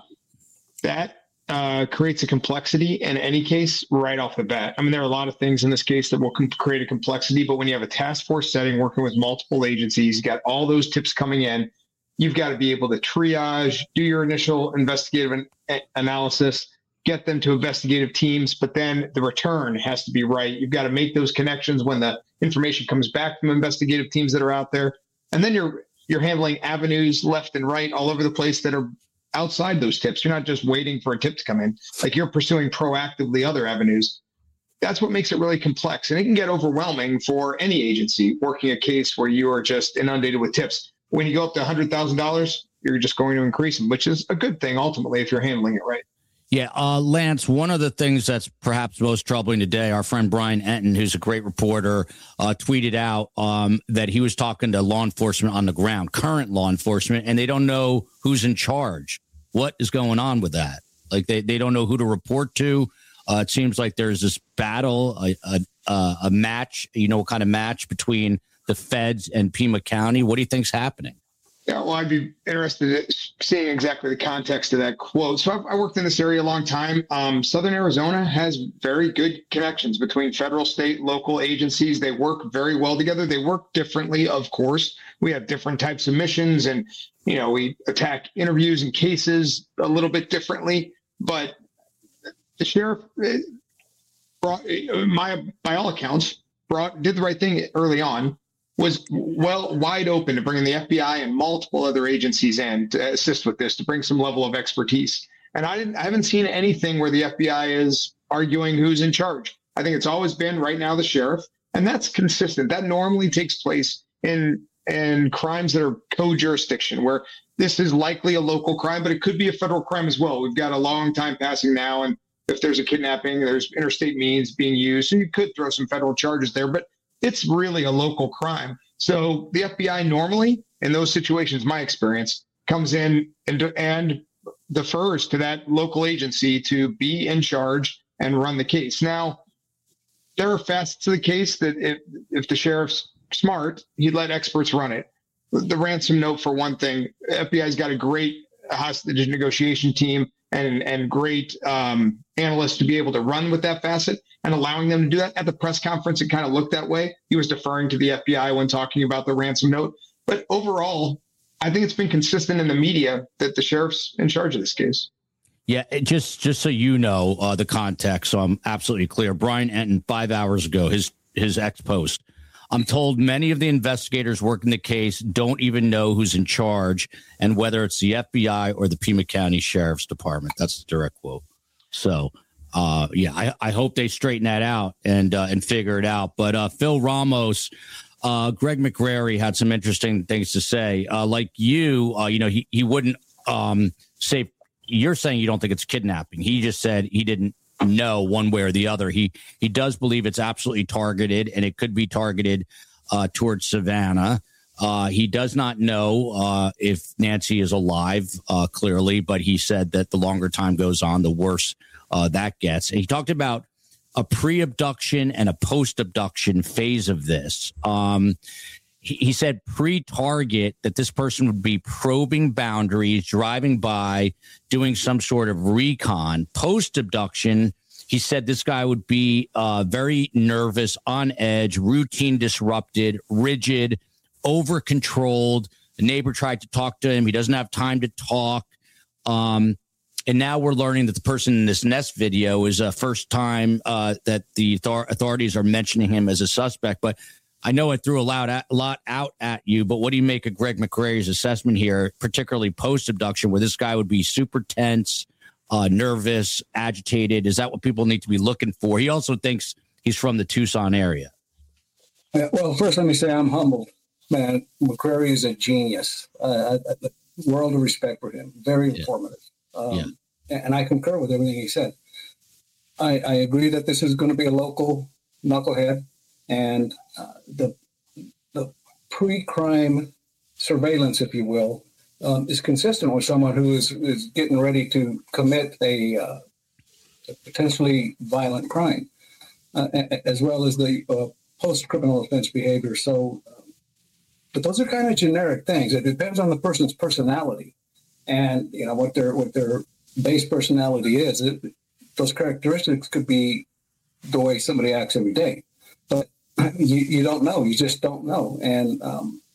That creates a complexity in any case right off the bat. I mean, there are a lot of things in this case that will create a complexity, but when you have a task force setting, working with multiple agencies, you got all those tips coming in, you've got to be able to triage, do your initial investigative analysis, get them to investigative teams, but then the return has to be right. You've got to make those connections when the information comes back from investigative teams that are out there. And then you're handling avenues left and right all over the place that are outside those tips. You're not just waiting for a tip to come in, like you're pursuing proactively other avenues. That's what makes it really complex. And it can get overwhelming for any agency working a case where you are just inundated with tips. When you go up to $100,000, you're just going to increase them, which is a good thing ultimately if you're handling it right. Yeah, Lance, one of the things that's perhaps most troubling today, our friend Brian Enton, who's a great reporter, tweeted out that he was talking to law enforcement on the ground, current law enforcement, and they don't know who's in charge. What is going on with that? Like they don't know who to report to. It seems like there's this battle, a match, what kind of match between the feds and Pima County. What do you think's happening? Yeah, well, I'd be interested in seeing exactly the context of that quote. So I worked in this area a long time. Southern Arizona has very good connections between federal, state, local agencies. They work very well together. They work differently, of course. We have different types of missions and, we attack interviews and cases a little bit differently. But the sheriff, by all accounts, did the right thing early on. Was wide open to bringing the FBI and multiple other agencies in to assist with this, to bring some level of expertise. And I haven't seen anything where the FBI is arguing who's in charge. I think it's always been right now the sheriff, and that's consistent. That normally takes place in crimes that are co-jurisdiction, where this is likely a local crime, but it could be a federal crime as well. We've got a long time passing now, and if there's a kidnapping, there's interstate means being used, so you could throw some federal charges there, but it's really a local crime. So the FBI normally, in those situations, my experience, comes in and defers to that local agency to be in charge and run the case. Now, there are facets of the case that if the sheriff's smart, he'd let experts run it. The ransom note, for one thing, FBI's got a great hostage negotiation team and great analysts to be able to run with that facet, and allowing them to do that. At the press conference, it kind of looked that way. He was deferring to the FBI when talking about the ransom note. But overall, I think it's been consistent in the media that the sheriff's in charge of this case. Yeah, just so you know the context, so I'm absolutely clear. Brian Entin, 5 hours ago, his ex post. I'm told many of the investigators working the case don't even know who's in charge and whether it's the FBI or the Pima County Sheriff's Department. That's the direct quote. So, I hope they straighten that out and figure it out. But Phil Ramos, Greg McCrary had some interesting things to say. Like you, he wouldn't say. You're saying you don't think it's kidnapping. He just said he didn't know one way or the other. He does believe it's absolutely targeted, and it could be targeted towards Savannah. He does not know if Nancy is alive, clearly, but he said that the longer time goes on, the worse that gets. And he talked about a pre-abduction and a post-abduction phase of this. He said pre-target that this person would be probing boundaries, driving by, doing some sort of recon. Post-abduction, he said this guy would be very nervous, on edge, routine disrupted, rigid, over-controlled. The neighbor tried to talk to him. He doesn't have time to talk. And now we're learning that the person in this Nest video is a first time that the authorities are mentioning him as a suspect. But I know I threw a lot out at you, but what do you make of Greg McCrary's assessment here, particularly post-abduction, where this guy would be super tense, nervous, agitated? Is that what people need to be looking for? He also thinks he's from the Tucson area. Well, first let me say I'm humbled, man. McCrary is a genius. World of respect for him. Very informative. And I concur with everything he said. I agree that this is going to be a local knucklehead. And the pre-crime surveillance, if you will, is consistent with someone who is getting ready to commit a potentially violent crime, as well as the post-criminal offense behavior. So, but those are kind of generic things. It depends on the person's personality, and what their base personality is. Those characteristics could be the way somebody acts every day. But you don't know. You just don't know. And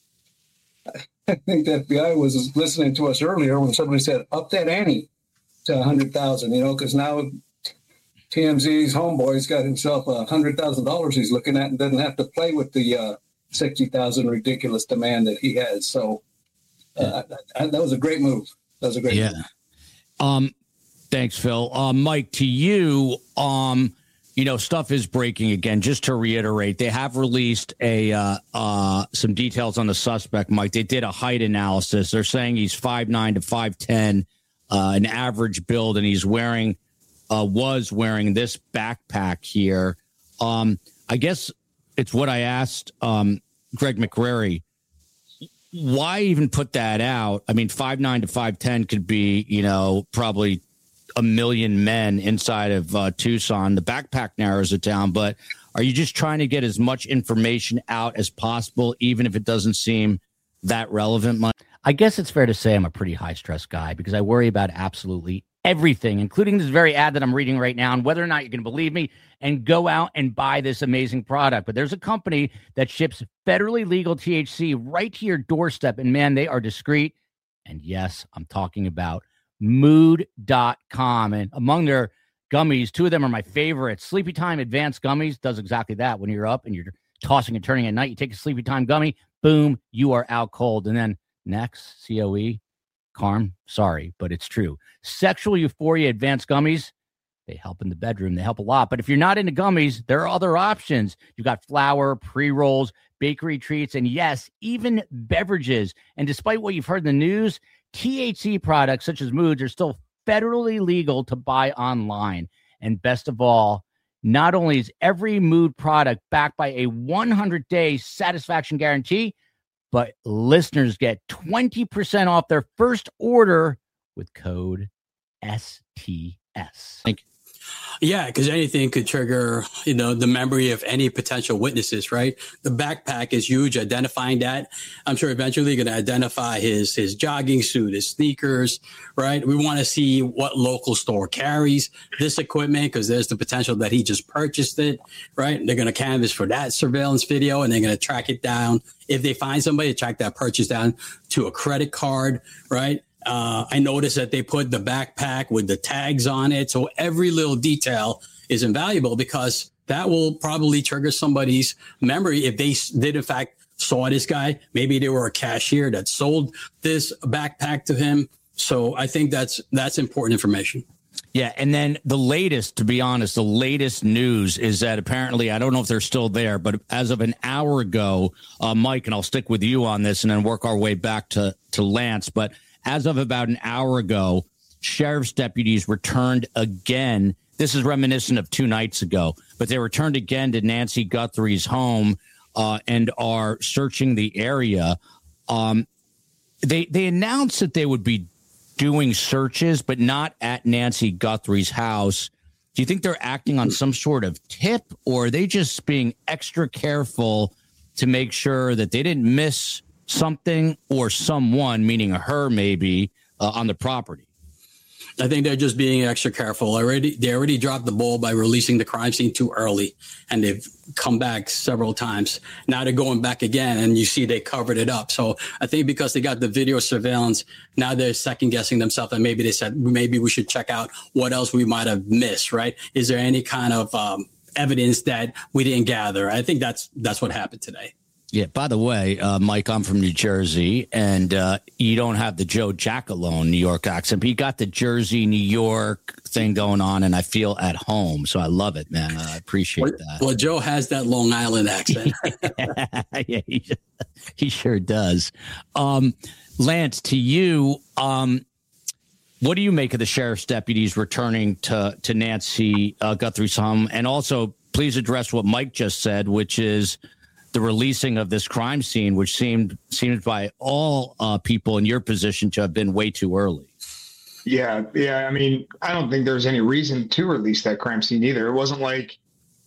I think the FBI was listening to us earlier when somebody said, up that ante to 100,000, because now TMZ's homeboy's got himself $100,000 he's looking at and doesn't have to play with the 60,000 ridiculous demand that he has. So that was a great move. That was a great move. Thanks, Phil. Mike, to you, stuff is breaking again. Just to reiterate, they have released some details on the suspect, Mike. They did a height analysis. They're saying he's 5'9" to 5'10", an average build, and he's was wearing this backpack here. I guess it's what I asked Greg McCrary. Why even put that out? I mean, 5'9" to 5'10" could be, probably a million men inside of Tucson. The backpack narrows it down, but are you just trying to get as much information out as possible, even if it doesn't seem that relevant, Mike? I guess it's fair to say I'm a pretty high stress guy because I worry about absolutely everything, including this very ad that I'm reading right now, and whether or not you can believe me and go out and buy this amazing product. But there's a company that ships federally legal THC right to your doorstep, and man, they are discreet. And yes, I'm talking about Mood.com. And among their gummies, two of them are my favorites. Sleepy Time Advanced Gummies does exactly that. When you're up and you're tossing and turning at night, you take a Sleepy Time gummy, boom, you are out cold. And then next, COE, Carm, sorry, but it's true. Sexual Euphoria Advanced Gummies, they help in the bedroom. They help a lot. But if you're not into gummies, there are other options. You've got flour, pre-rolls, bakery treats, and yes, even beverages. And despite what you've heard in the news, THC products such as Moods are still federally legal to buy online. And best of all, not only is every Mood product backed by a 100-day satisfaction guarantee, but listeners get 20% off their first order with code STS. Thank you. Yeah, because anything could trigger, the memory of any potential witnesses, right? The backpack is huge, identifying that. I'm sure eventually you're going to identify his jogging suit, his sneakers, right? We want to see what local store carries this equipment because there's the potential that he just purchased it, right? They're going to canvass for that surveillance video and they're going to track it down. If they find somebody, track that purchase down to a credit card, right? I noticed that they put the backpack with the tags on it. So every little detail is invaluable because that will probably trigger somebody's memory. If they did, in fact, saw this guy, maybe they were a cashier that sold this backpack to him. So I think that's important information. Yeah. And then the latest news is that apparently, I don't know if they're still there, but as of an hour ago, Mike, and I'll stick with you on this and then work our way back to Lance. But as of about an hour ago, sheriff's deputies returned again. This is reminiscent of 2 nights ago, but they returned again to Nancy Guthrie's home and are searching the area. They announced that they would be doing searches, but not at Nancy Guthrie's house. Do you think they're acting on some sort of tip, or are they just being extra careful to make sure that they didn't miss something or someone, meaning her maybe, on the property? I think they're just being extra careful. They already dropped the ball by releasing the crime scene too early, and they've come back several times. Now they're going back again, and you see they covered it up. So I think because they got the video surveillance, now they're second guessing themselves, and maybe they said maybe we should check out what else we might have missed. Right? Is there any kind of evidence that we didn't gather? I think that's what happened today. Yeah. By the way, Mike, I'm from New Jersey, and you don't have the Joe Giacalone New York accent, but you got the Jersey, New York thing going on, and I feel at home. So I love it, man. I appreciate that. Well, Joe has that Long Island accent. Yeah, he sure does. Lance, to you, what do you make of the sheriff's deputies returning to Nancy Guthrie's home? And also, please address what Mike just said, which is the releasing of this crime scene, which seems by all people in your position to have been way too early. Yeah. I mean, I don't think there's any reason to release that crime scene either. It wasn't like,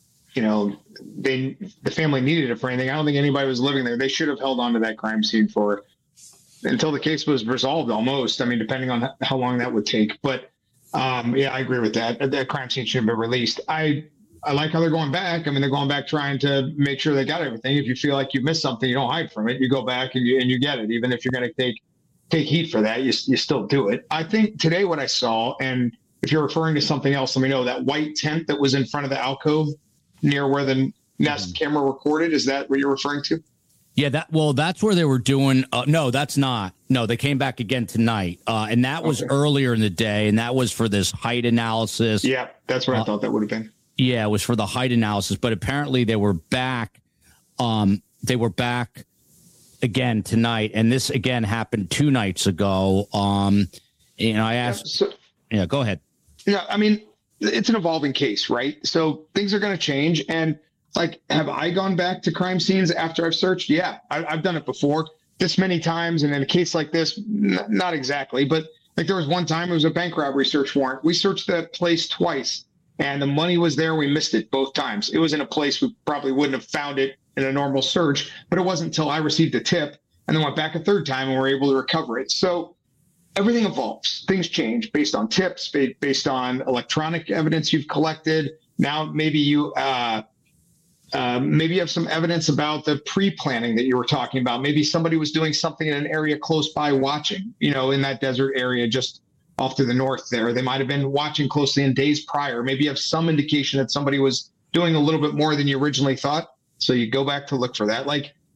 the family needed it for anything. I don't think anybody was living there. They should have held on to that crime scene until the case was resolved almost. I mean, depending on how long that would take. But I agree with that. That crime scene should have been released. I like how they're going back. I mean, they're going back trying to make sure they got everything. If you feel like you missed something, you don't hide from it. You go back and you get it. Even if you're going to take heat for that, you still do it. I think today what I saw, and if you're referring to something else, let me know, that white tent that was in front of the alcove near where the Nest camera recorded. Is that what you're referring to? Yeah, that's where they were doing. No, that's not. No, they came back again tonight. And that was earlier in the day. And that was for this height analysis. Yeah, that's what I thought that would have been. Yeah, it was for the height analysis, but apparently they were back. They were back again tonight, and this again happened 2 nights ago. I asked. Go ahead. Yeah, I mean, it's an evolving case, right? So things are going to change, and have I gone back to crime scenes after I've searched? Yeah, I've done it before, this many times, and in a case like this, not exactly, but there was one time it was a bank robbery search warrant. We searched that place twice. And the money was there. We missed it both times. It was in a place we probably wouldn't have found it in a normal search, but it wasn't until I received a tip and then went back a third time and were able to recover it. So everything evolves. Things change based on tips, based on electronic evidence you've collected. Now maybe you have some evidence about the pre-planning that you were talking about. Maybe somebody was doing something in an area close by watching, in that desert area just off to the north there. They might have been watching closely in days prior. Maybe you have some indication that somebody was doing a little bit more than you originally thought. So you go back to look for that.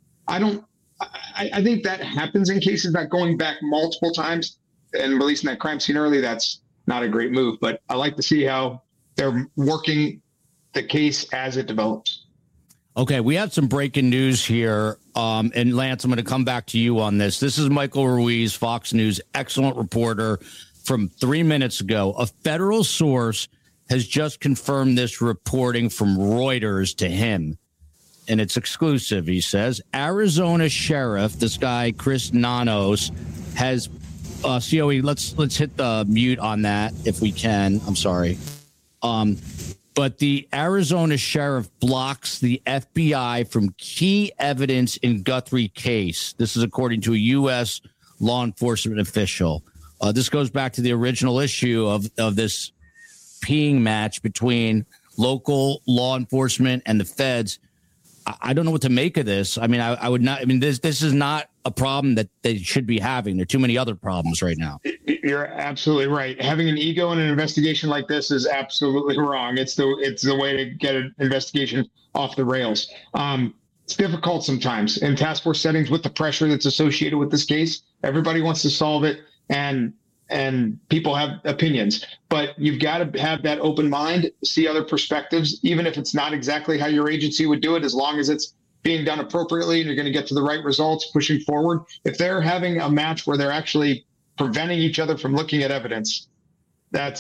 I think that happens in cases, that going back multiple times and releasing that crime scene early, that's not a great move. But I like to see how they're working the case as it develops. Okay, we have some breaking news here. And Lance, I'm going to come back to you on this. This is Michael Ruiz, Fox News, excellent reporter. From 3 minutes ago, a federal source has just confirmed this reporting from Reuters to him. And it's exclusive, he says. Arizona Sheriff, this guy, Chris Nanos, has COE. Let's hit the mute on that if we can. I'm sorry. But the Arizona sheriff blocks the FBI from key evidence in Guthrie case. This is according to a U.S. law enforcement official. This goes back to the original issue of this peeing match between local law enforcement and the feds. I don't know what to make of this. I mean, I would not. I mean, this is not a problem that they should be having. There are too many other problems right now. You're absolutely right. Having an ego in an investigation like this is absolutely wrong. It's the way to get an investigation off the rails. It's difficult sometimes in task force settings with the pressure that's associated with this case. Everybody wants to solve it, and people have opinions, but you've got to have that open mind, see other perspectives, even if it's not exactly how your agency would do it, as long as it's being done appropriately and you're going to get to the right results pushing forward. If they're having a match where they're actually preventing each other from looking at evidence, that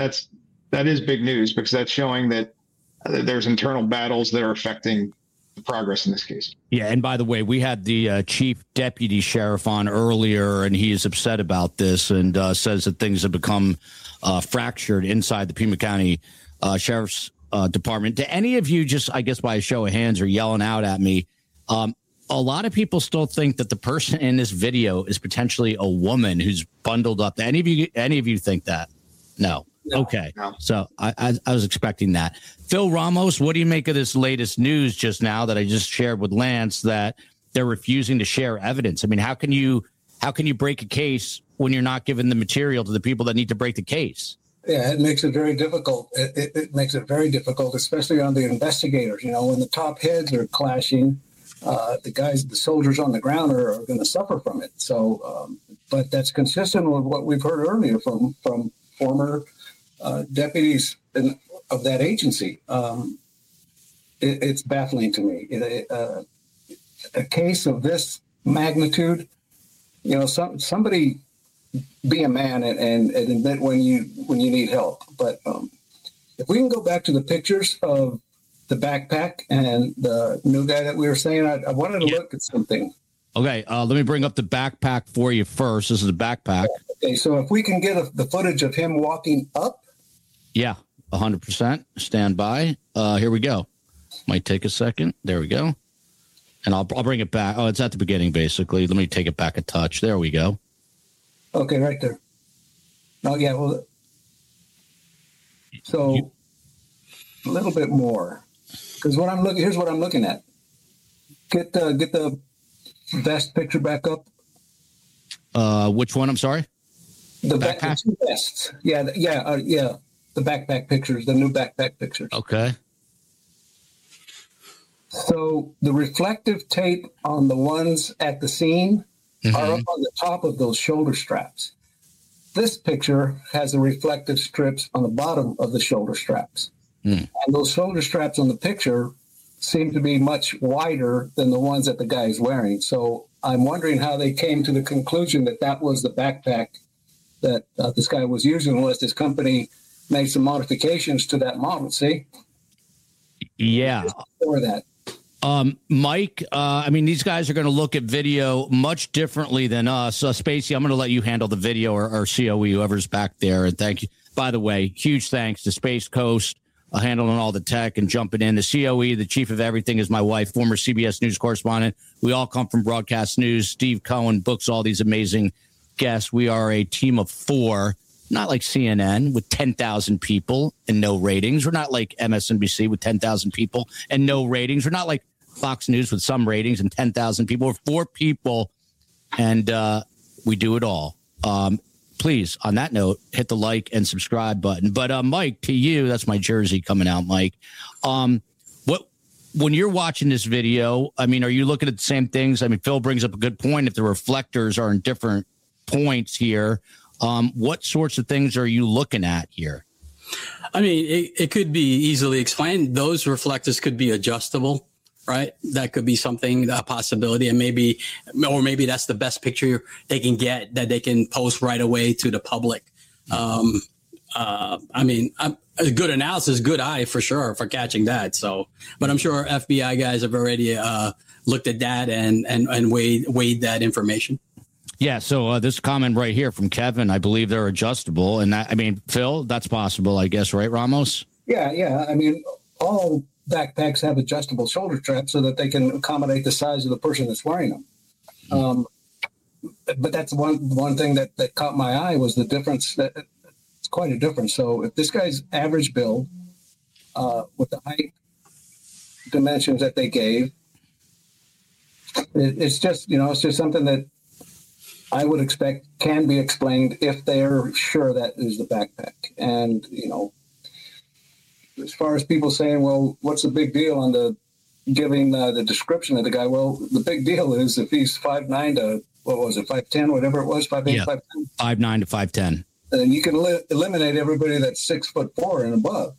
is big news, because that's showing that there's internal battles that are affecting the progress in this case. Yeah, and by the way, we had the chief deputy sheriff on earlier, and he is upset about this and says that things have become fractured inside the Pima County Sheriff's Department. Do any of you, just I guess by a show of hands, are yelling out at me? A lot of people still think that the person in this video is potentially a woman who's bundled up. Any of you think that? No. Okay. No. So I was expecting that. Phil Ramos, what do you make of this latest news just now that I just shared with Lance, that they're refusing to share evidence? I mean, how can you break a case when you're not giving the material to the people that need to break the case? Yeah, it makes it very difficult. It makes it very difficult, especially on the investigators. You know, when the top heads are clashing, the soldiers on the ground are going to suffer from it. So, but that's consistent with what we've heard earlier from former deputies of that agency. It's baffling to me. A case of this magnitude, you know, somebody be a man and admit when you need help. But if we can go back to the pictures of the backpack and the new guy that we were saying, I wanted to look at something. Okay, let me bring up the backpack for you first. This is a backpack. Okay, so if we can get the footage of him walking up. Yeah, 100%. Stand by. Here we go. Might take a second. There we go. And I'll bring it back. Oh, it's at the beginning, basically. Let me take it back a touch. There we go. Okay, right there. Oh, yeah. Well, so a little bit more, because here's what I'm looking at. Get the vest picture back up. Which one? I'm sorry. The two vests. Yeah. The backpack pictures, the new backpack pictures. Okay. So the reflective tape on the ones at the scene are up on the top of those shoulder straps. This picture has the reflective strips on the bottom of the shoulder straps. And those shoulder straps on the picture seem to be much wider than the ones that the guy is wearing. So I'm wondering how they came to the conclusion that was the backpack that this guy was using, unless this company made some modifications to that model. See? Yeah. Or that. Mike, I mean, these guys are going to look at video much differently than us. Spacey, I'm going to let you handle the video, or COE, whoever's back there. And thank you. By the way, huge thanks to Space Coast handling all the tech and jumping in. The COE, the chief of everything, is my wife, former CBS News correspondent. We all come from broadcast news. Steve Cohen books all these amazing guests. We are a team of 4, not like CNN with 10,000 people and no ratings. We're not like MSNBC with 10,000 people and no ratings. We're not like Fox News with some ratings and 10,000 people. We're 4 people, and we do it all. Please, on that note, hit the like and subscribe button. But Mike, to you, that's my jersey coming out, Mike. When you're watching this video, I mean, are you looking at the same things? I mean, Phil brings up a good point. If the reflectors are in different points here, what sorts of things are you looking at here? I mean, it could be easily explained. Those reflectors could be adjustable, right? That could be something, a possibility. And maybe that's the best picture they can get that they can post right away to the public. I mean, a good analysis, good eye for sure for catching that. So, but I'm sure FBI guys have already looked at that and weighed that information. Yeah. So this comment right here from Kevin, I believe they're adjustable. And that, I mean, Phil, that's possible, I guess, right, Ramos? Yeah. I mean, all backpacks have adjustable shoulder straps so that they can accommodate the size of the person that's wearing them. But that's one thing that caught my eye was the difference. That it's quite a difference. So if this guy's average build with the height dimensions that they gave, it's just something that I would expect can be explained if they're sure that is the backpack. And as far as people saying, well, what's the big deal on the giving the description of the guy? Well, the big deal is if he's 5'9" to, what was it, 5'10", whatever it was, 5'8", yeah. 5'10", 5'9" to 5'10". then you can eliminate everybody that's 6'4" and above.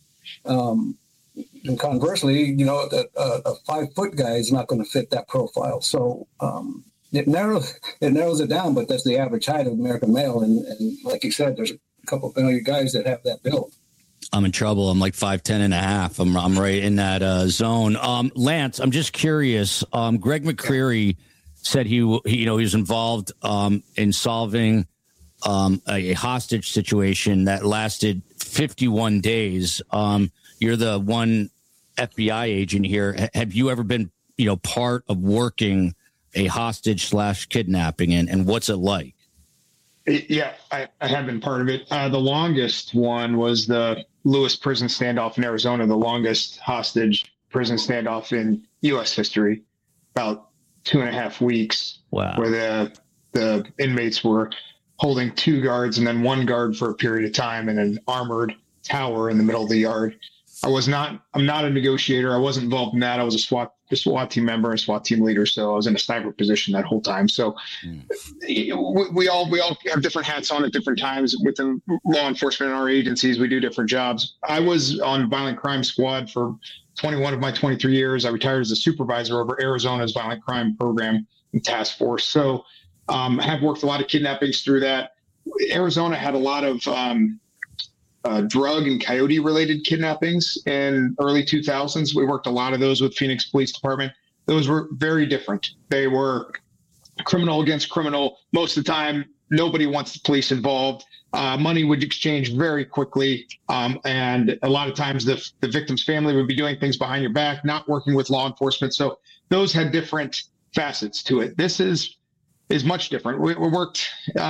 And conversely, a 5 foot guy is not going to fit that profile. So it narrows it down, but that's the average height of American male. And like you said, there's a couple of million guys that have that build. I'm in trouble. I'm like 5'10" and a half. I'm right in that zone. Lance, I'm just curious. Greg McCreary said he was involved in solving a hostage situation that lasted 51 days. You're the one FBI agent here. Have you ever been, part of working a hostage / kidnapping, and what's it like? Yeah, I have been part of it. The longest one was the Lewis prison standoff in Arizona, the longest hostage prison standoff in U.S. history, about 2.5 weeks. Wow. Where the inmates were holding 2 guards and then 1 guard for a period of time in an armored tower in the middle of the yard. I'm not a negotiator. I wasn't involved in that. I was a SWAT team member and SWAT team leader. So I was in a sniper position that whole time. So we all have different hats on at different times within law enforcement in our agencies. We do different jobs. I was on violent crime squad for 21 of my 23 years. I retired as a supervisor over Arizona's violent crime program and task force. So I have worked a lot of kidnappings through that. Arizona had a lot of drug and coyote related kidnappings in early 2000s. We worked a lot of those with Phoenix Police Department. Those were very different. They were criminal against criminal. Most of the time, nobody wants the police involved. Money would exchange very quickly. And a lot of times the victim's family would be doing things behind your back, not working with law enforcement. So those had different facets to it. This is much different. We worked,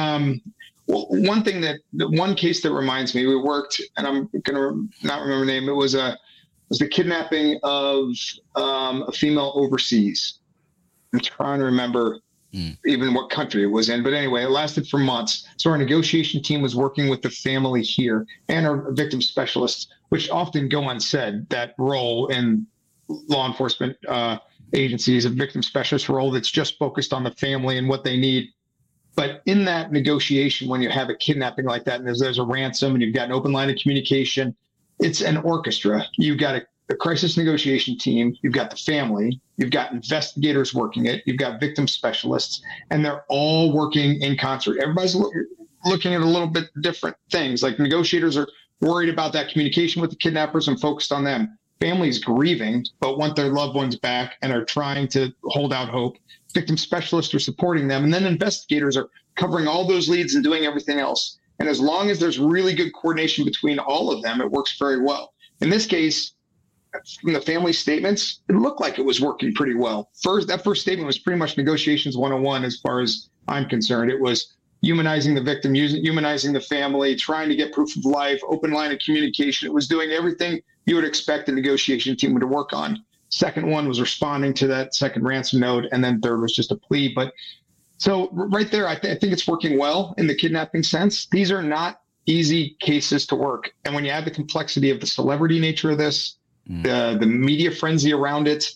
one case that reminds me, we worked, and I'm going to not remember the name. It was the kidnapping of a female overseas. I'm trying to remember even what country it was in, but anyway, it lasted for months. So our negotiation team was working with the family here and our victim specialists, which often go unsaid, that role in law enforcement agencies, a victim specialist role that's just focused on the family and what they need. But in that negotiation, when you have a kidnapping like that, and there's a ransom and you've got an open line of communication, it's an orchestra. You've got a crisis negotiation team, you've got the family, you've got investigators working it, you've got victim specialists, and they're all working in concert. Everybody's looking at a little bit different things. Like negotiators are worried about that communication with the kidnappers and focused on them. Families grieving, but want their loved ones back and are trying to hold out hope. Victim specialists are supporting them. And then investigators are covering all those leads and doing everything else. And as long as there's really good coordination between all of them, it works very well. In this case, from the family statements, it looked like it was working pretty well. That first statement was pretty much negotiations 101 as far as I'm concerned. It was humanizing the victim, humanizing the family, trying to get proof of life, open line of communication. It was doing everything you would expect a negotiation team to work on. Second one was responding to that second ransom note, and then third was just a plea. But so right there, I think it's working well in the kidnapping sense. These are not easy cases to work. And when you add the complexity of the celebrity nature of this, the media frenzy around it,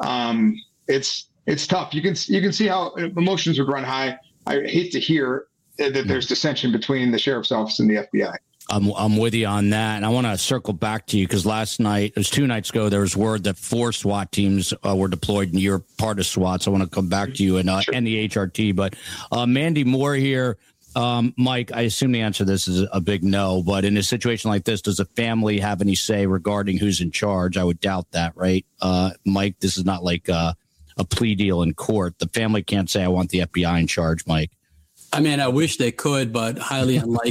it's tough. You can see how emotions would run high. I hate to hear that there's dissension between the sheriff's office and the FBI. I'm with you on that. And I want to circle back to you because last night, it was 2 nights ago, there was word that 4 SWAT teams were deployed and you're part of SWAT. So I want to come back to you and the HRT. But Mandy Moore here. Mike, I assume the answer to this is a big no. But in a situation like this, does a family have any say regarding who's in charge? I would doubt that, right? Mike, this is not like a plea deal in court. The family can't say, I want the FBI in charge, Mike. I mean, I wish they could, but highly unlikely.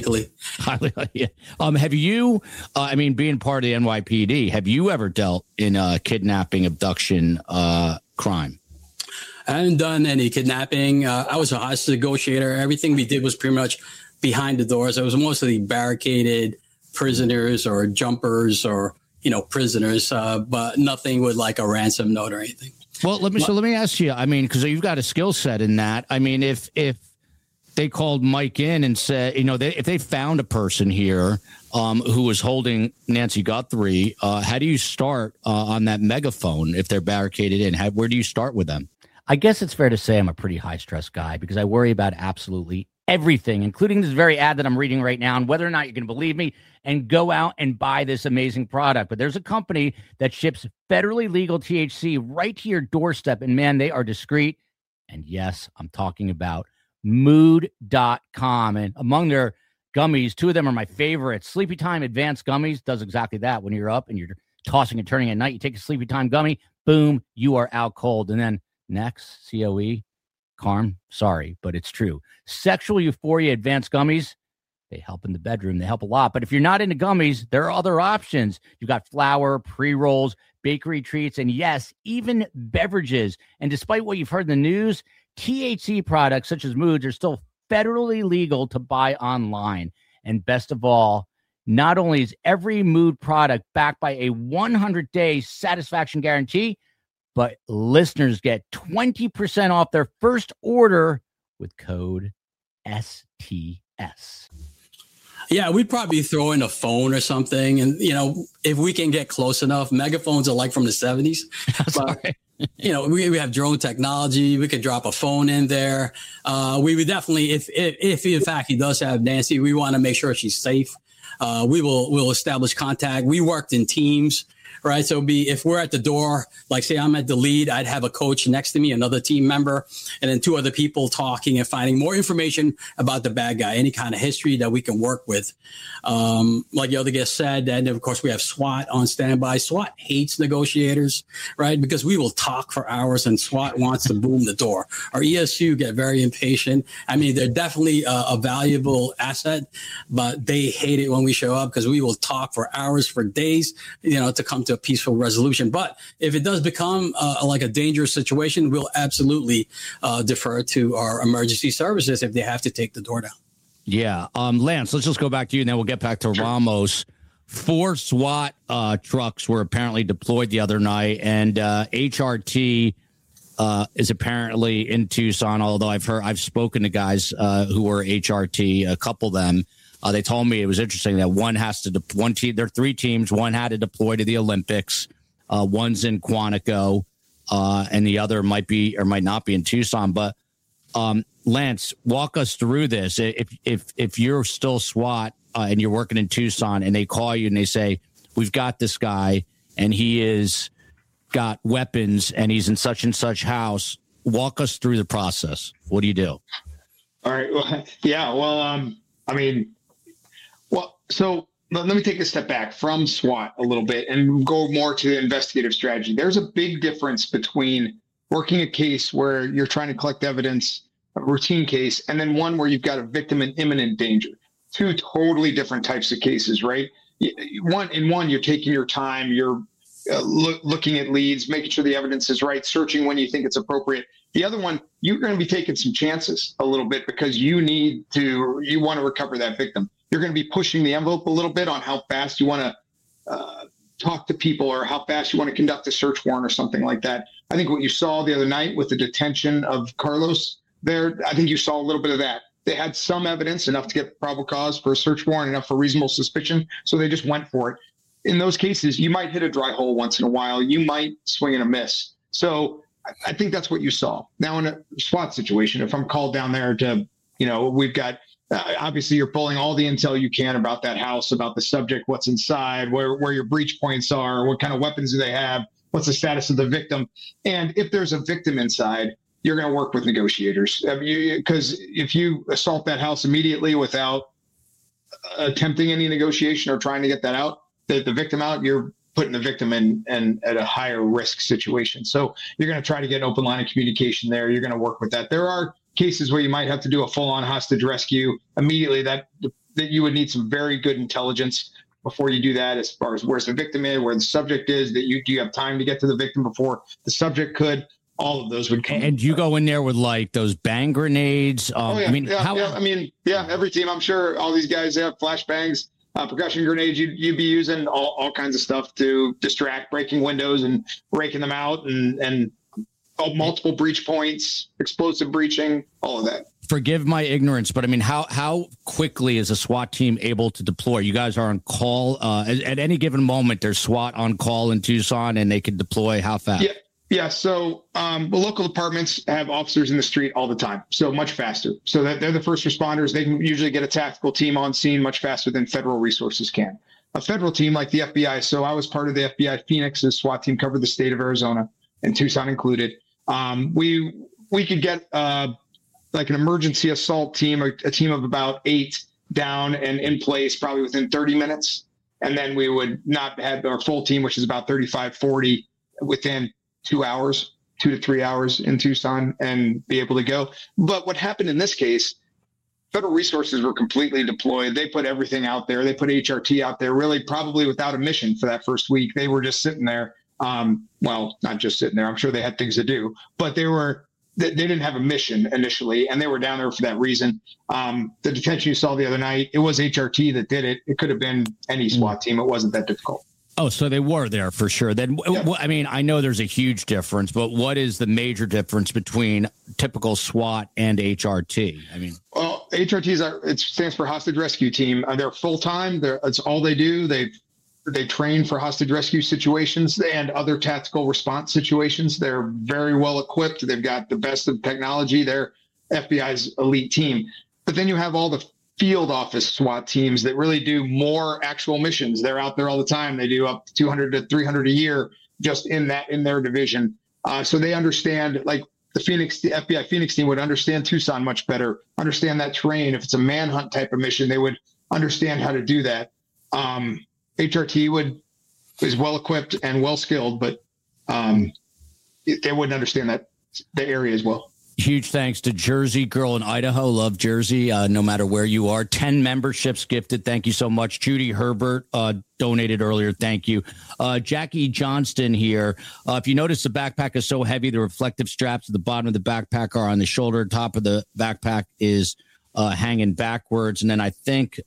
Yeah. Have you, being part of the NYPD, have you ever dealt in kidnapping, abduction, crime? I haven't done any kidnapping. I was a hostage negotiator. Everything we did was pretty much behind the doors. It was mostly barricaded prisoners or jumpers or, prisoners, but nothing with like a ransom note or anything. Well, let me ask you, because you've got a skill set in that. If they called Mike in and said, if they found a person here who was holding Nancy Guthrie, how do you start on that megaphone if they're barricaded in? Where do you start with them? I guess it's fair to say I'm a pretty high stress guy because I worry about absolutely everything, including this very ad that I'm reading right now, and whether or not you're going to believe me and go out and buy this amazing product. But there's a company that ships federally legal THC right to your doorstep, and man, they are discreet. And yes, I'm talking about mood.com. And among their gummies, two of them are my favorites. Sleepy Time Advanced Gummies does exactly that. When you're up and you're tossing and turning at night, you take a Sleepy Time gummy, boom, you are out cold. And then next, COE, Carm, sorry, but it's true. Sexual Euphoria Advanced Gummies, they help in the bedroom. They help a lot. But if you're not into gummies, there are other options. You've got flour, pre-rolls, bakery treats, and yes, even beverages. And despite what you've heard in the news, THC products such as Moods are still federally legal to buy online. And best of all, not only is every Mood product backed by a 100-day satisfaction guarantee, but listeners get 20% off their first order with code STS. Yeah, we'd probably throw in a phone or something. And, if we can get close enough, megaphones are like from the 70s. But, we have drone technology. We could drop a phone in there. We would definitely, if in fact he does have Nancy, we want to make sure she's safe. We'll establish contact. We worked in teams. Right. So if we're at the door, like say I'm at the lead, I'd have a coach next to me, another team member, and then two other people talking and finding more information about the bad guy, any kind of history that we can work with. Like the other guest said, and of course we have SWAT on standby. SWAT hates negotiators, right? Because we will talk for hours and SWAT wants to boom the door. Our ESU get very impatient. They're definitely a valuable asset, but they hate it when we show up because we will talk for hours, for days, to come to a peaceful resolution. But if it does become like a dangerous situation, we'll absolutely defer to our emergency services if they have to take the door down. Yeah. Lance, let's just go back to you and then we'll get back to Ramos. 4 SWAT trucks were apparently deployed the other night, and HRT is apparently in Tucson, although I've spoken to guys who were HRT, a couple of them. They told me it was interesting that one team, there are 3 teams. One had to deploy to the Olympics. One's in Quantico, and the other might be or might not be in Tucson. But Lance, walk us through this. If you're still SWAT and you're working in Tucson, and they call you and they say, "We've got this guy, and he is got weapons, and he's in such and such house." Walk us through the process. What do you do? All right. Well, yeah. Well, so let me take a step back from SWAT a little bit and go more to the investigative strategy. There's a big difference between working a case where you're trying to collect evidence, a routine case, and then one where you've got a victim in imminent danger. 2 totally different types of cases, right? One, you're taking your time, you're looking at leads, making sure the evidence is right, searching when you think it's appropriate. The other one, you're going to be taking some chances a little bit because you want to recover that victim. You're going to be pushing the envelope a little bit on how fast you want to talk to people or how fast you want to conduct a search warrant or something like that. I think what you saw the other night with the detention of Carlos there, I think you saw a little bit of that. They had some evidence, enough to get probable cause for a search warrant, enough for reasonable suspicion, so they just went for it. In those cases, you might hit a dry hole once in a while. You might swing and a miss. So I think that's what you saw. Now, in a SWAT situation, if I'm called down there to, we've got, obviously you're pulling all the intel you can about that house, about the subject, what's inside, where your breach points are, what kind of weapons do they have, what's the status of the victim. And if there's a victim inside, you're going to work with negotiators. Because if you assault that house immediately without attempting any negotiation or trying to get that out, the victim out, you're putting the victim in at a higher risk situation. So you're going to try to get an open line of communication there. You're going to work with that. There are cases where you might have to do a full-on hostage rescue immediately. That that you would need some very good intelligence before you do that, as far as where's the victim is, where the subject is, that do you have time to get to the victim before the subject could. All of those would come. And you go in there with like those bang grenades. Every team, I'm sure all these guys have flashbangs, percussion grenades. You'd be using all kinds of stuff to distract, breaking windows and raking them out, and multiple breach points, explosive breaching, all of that. Forgive my ignorance, but I mean, how quickly is a SWAT team able to deploy? You guys are on call at any given moment. There's SWAT on call in Tucson, and they can deploy how fast? Yeah. So the local departments have officers in the street all the time, so much faster. So that they're the first responders. They can usually get a tactical team on scene much faster than federal resources can. A federal team like the FBI. So I was part of the FBI Phoenix's SWAT team, covered the state of Arizona and Tucson included. We could get like an emergency assault team, a team of about 8 down and in place probably within 30 minutes. And then we would not have our full team, which is about 35, 40 within 2 hours, 2 to 3 hours in Tucson, and be able to go. But what happened in this case, federal resources were completely deployed. They put everything out there. They put HRT out there, really probably without a mission for that first week. They were just sitting there. Well, not just sitting there. I'm sure they had things to do, but they didn't have a mission initially, and they were down there for that reason. The detention you saw the other night, it was HRT that did it. It could have been any SWAT team. It wasn't that difficult. Oh, so they were there for sure. Then, yeah. I mean, I know there's a huge difference, but what is the major difference between typical SWAT and HRT? I mean, well, HRT it stands for Hostage Rescue Team. They're full time. It's all they do. They train for hostage rescue situations and other tactical response situations. They're very well equipped. They've got the best of technology. They're FBI's elite team. But then you have all the field office SWAT teams that really do more actual missions. They're out there all the time. They do up to 200 to 300 a year just in their division. So they understand, like the FBI Phoenix team would understand Tucson much better, understand that terrain. If it's a manhunt type of mission, they would understand how to do that. HRT is well equipped and well skilled, but they wouldn't understand the area as well. Huge thanks to Jersey Girl in Idaho. Love Jersey, no matter where you are. 10 memberships gifted. Thank you so much. Judy Herbert donated earlier. Thank you. Jackie Johnston here. If you notice, the backpack is so heavy, the reflective straps at the bottom of the backpack are on the shoulder. Top of the backpack is hanging backwards. And then I think,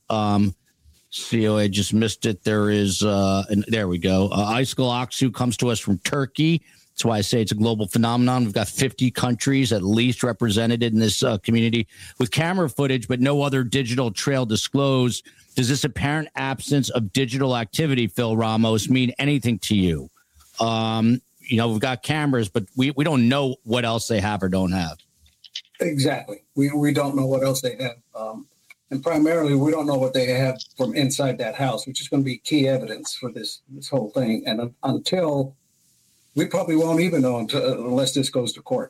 I just missed it. There is, and there we go. Icicle Aksu comes to us from Turkey. That's why I say it's a global phenomenon. We've got 50 countries at least represented in this community with camera footage, but no other digital trail disclosed. Does this apparent absence of digital activity, Phil Ramos, mean anything to you? We've got cameras, but we don't know what else they have or don't have. Exactly. We don't know what else they have. And primarily, we don't know what they have from inside that house, which is going to be key evidence for this whole thing. And until we probably won't even know unless this goes to court.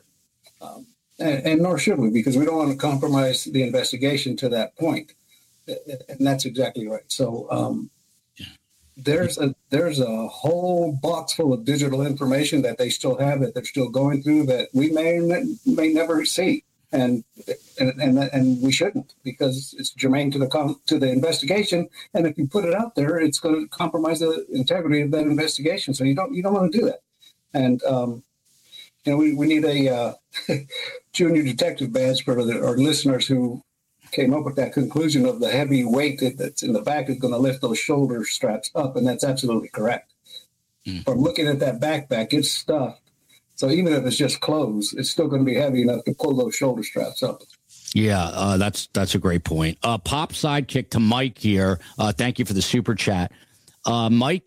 And nor should we, because we don't want to compromise the investigation to that point. And that's exactly right. So there's a whole box full of digital information that they still have, that they're still going through, that we may never see. And we shouldn't, because it's germane to the investigation. And if you put it out there, it's going to compromise the integrity of that investigation. So you don't want to do that. And we need a junior detective badge for our listeners who came up with that conclusion of the heavy weight that's in the back is going to lift those shoulder straps up, and that's absolutely correct. From looking at that backpack, it's stuffed. So even if it's just clothes, it's still going to be heavy enough to pull those shoulder straps up. Yeah, that's a great point. Pop sidekick to Mike here. Thank you for the super chat, Mike.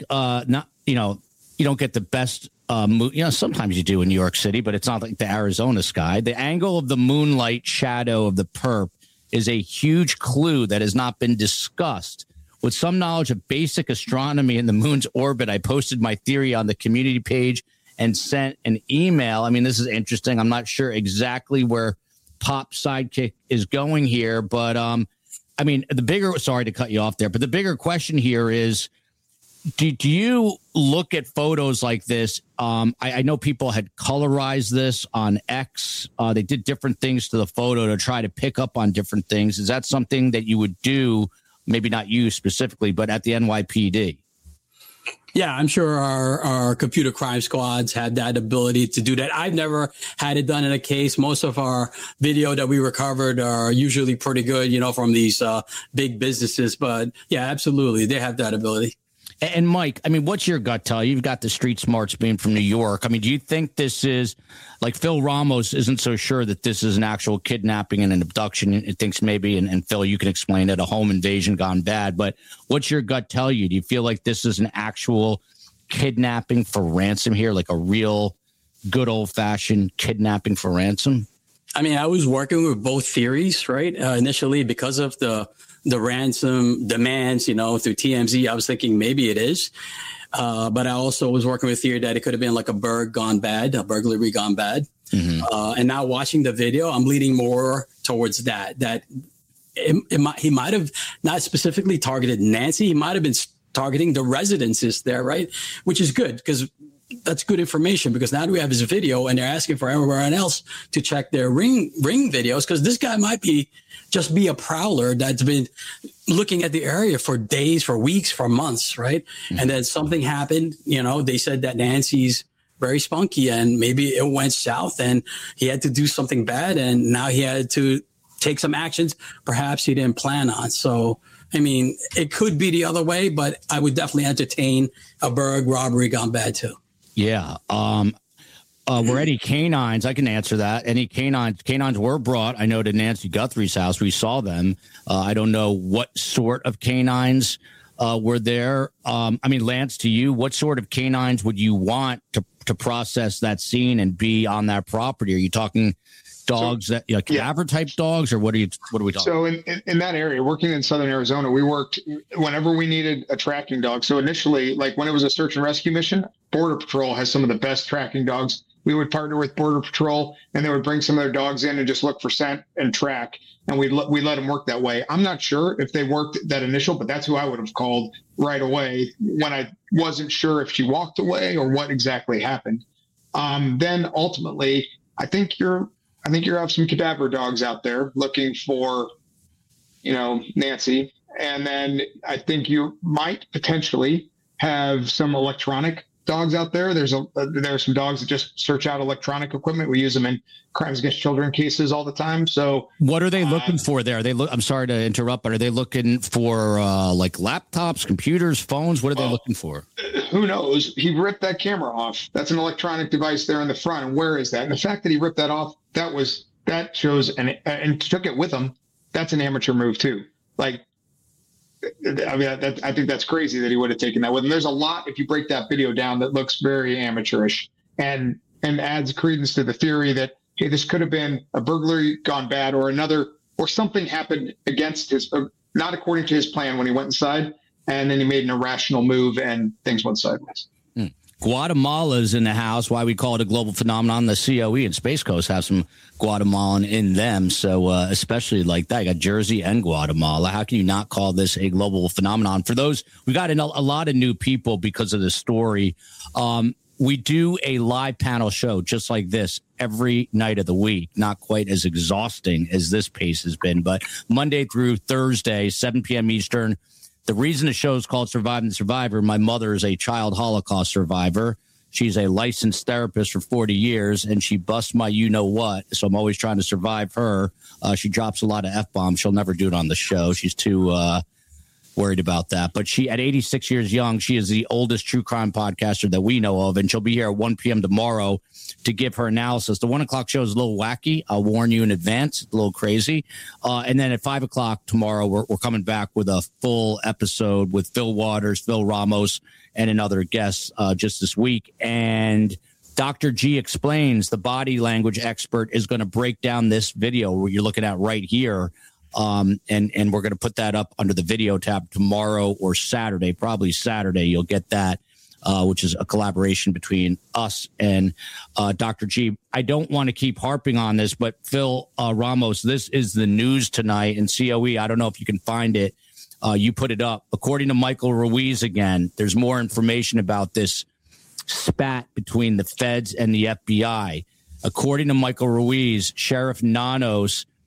You don't get the best. Sometimes you do in New York City, but it's not like the Arizona sky. The angle of the moonlight shadow of the perp is a huge clue that has not been discussed. With some knowledge of basic astronomy in the moon's orbit, I posted my theory on the community page and sent an email. I mean, this is interesting. I'm not sure exactly where Pop Sidekick is going here, but sorry to cut you off there, but the bigger question here is, do you look at photos like this? I know people had colorized this on X. They did different things to the photo to try to pick up on different things. Is that something that you would do maybe not you specifically, but at the NYPD? Yeah, I'm sure our computer crime squads have that ability to do that. I've never had it done in a case. Most of our video that we recovered are usually pretty good, from these big businesses. But yeah, absolutely. They have that ability. And Mike, I mean, what's your gut tell? You've got the street smarts being from New York. I mean, do you think this is like Phil Ramos isn't so sure that this is an actual kidnapping and an abduction? It thinks maybe, and Phil, you can explain it, a home invasion gone bad. But what's your gut tell you? Do you feel like this is an actual kidnapping for ransom here, like a real good old fashioned kidnapping for ransom? I mean, I was working with both theories, right? Initially, because of the ransom demands, through TMZ, I was thinking maybe it is. But I also was working with theory that it could have been like a burglary gone bad. Mm-hmm. And now watching the video, I'm leaning more towards that he might have not specifically targeted Nancy. He might have been targeting the residences there, right? Which is good because that's good information, because now we have his video and they're asking for everyone else to check their ring videos, because this guy might be a prowler that's been looking at the area for days, for weeks, for months, right? Mm-hmm. And then something happened, they said that Nancy's very spunky and maybe it went south and he had to do something bad and now he had to take some actions perhaps he didn't plan on. So, I mean, it could be the other way, but I would definitely entertain a burg robbery gone bad too. Yeah. Were any canines? I can answer that. Any canines? Canines were brought, I know, to Nancy Guthrie's house. We saw them. I don't know what sort of canines were there. I mean, Lance, to you, what sort of canines would you want to process that scene and be on that property? Are you talking dogs cadaver type dogs, or what are we talking? So in that area, working in Southern Arizona, we worked whenever we needed a tracking dog. So initially, like when it was a search and rescue mission, Border Patrol has some of the best tracking dogs. We would partner with Border Patrol and they would bring some of their dogs in and just look for scent and track. And we let them work that way. I'm not sure if they worked that initial, but that's who I would have called right away when I wasn't sure if she walked away or what exactly happened. Then ultimately, I think you have some cadaver dogs out there looking for, Nancy. And then I think you might potentially have some electronic dogs out there. There are some dogs that just search out electronic equipment. We use them in crimes against children cases all the time. So what are they looking for there? I'm sorry to interrupt, but are they looking for like laptops, computers, phones? What are they looking for? Who knows? He ripped that camera off. That's an electronic device there in the front. And where is that? And the fact that he ripped that off, that shows and took it with him. That's an amateur move too. Like, I mean, I think that's crazy that he would have taken that with him. There's a lot, if you break that video down, that looks very amateurish and adds credence to the theory that, hey, this could have been a burglary gone bad or something happened against not according to his plan when he went inside, and then he made an irrational move and things went sideways. Guatemala's in the house, why we call it a global phenomenon. The COE and Space Coast have some Guatemalan in them. So especially like that, you got Jersey and Guatemala. How can you not call this a global phenomenon? For those, we got a lot of new people because of the story. We do a live panel show just like this every night of the week. Not quite as exhausting as this pace has been, but Monday through Thursday, 7 p.m. Eastern. The reason the show is called Surviving the Survivor, my mother is a child Holocaust survivor. She's a licensed therapist for 40 years, and she busts my you-know-what, so I'm always trying to survive her. She drops a lot of F-bombs. She'll never do it on the show. She's too worried about that. But she, at 86 years young, she is the oldest true crime podcaster that we know of, and she'll be here at 1 p.m. tomorrow to give her analysis. The 1 o'clock show is a little wacky. I'll warn you in advance. It's a little crazy. And then at 5 o'clock tomorrow, we're coming back with a full episode with Phil Waters, Phil Ramos, and another guest just this week. And Dr. G Explains, the body language expert, is going to break down this video where you're looking at right here. And we're going to put that up under the video tab tomorrow or Saturday, probably Saturday. You'll get that. Which is a collaboration between us and Dr. G. I don't want to keep harping on this, but Phil Ramos, this is the news tonight in COE. I don't know if you can find it. You put it up. According to Michael Ruiz again, there's more information about this spat between the feds and the FBI. According to Michael Ruiz, Sheriff Nanos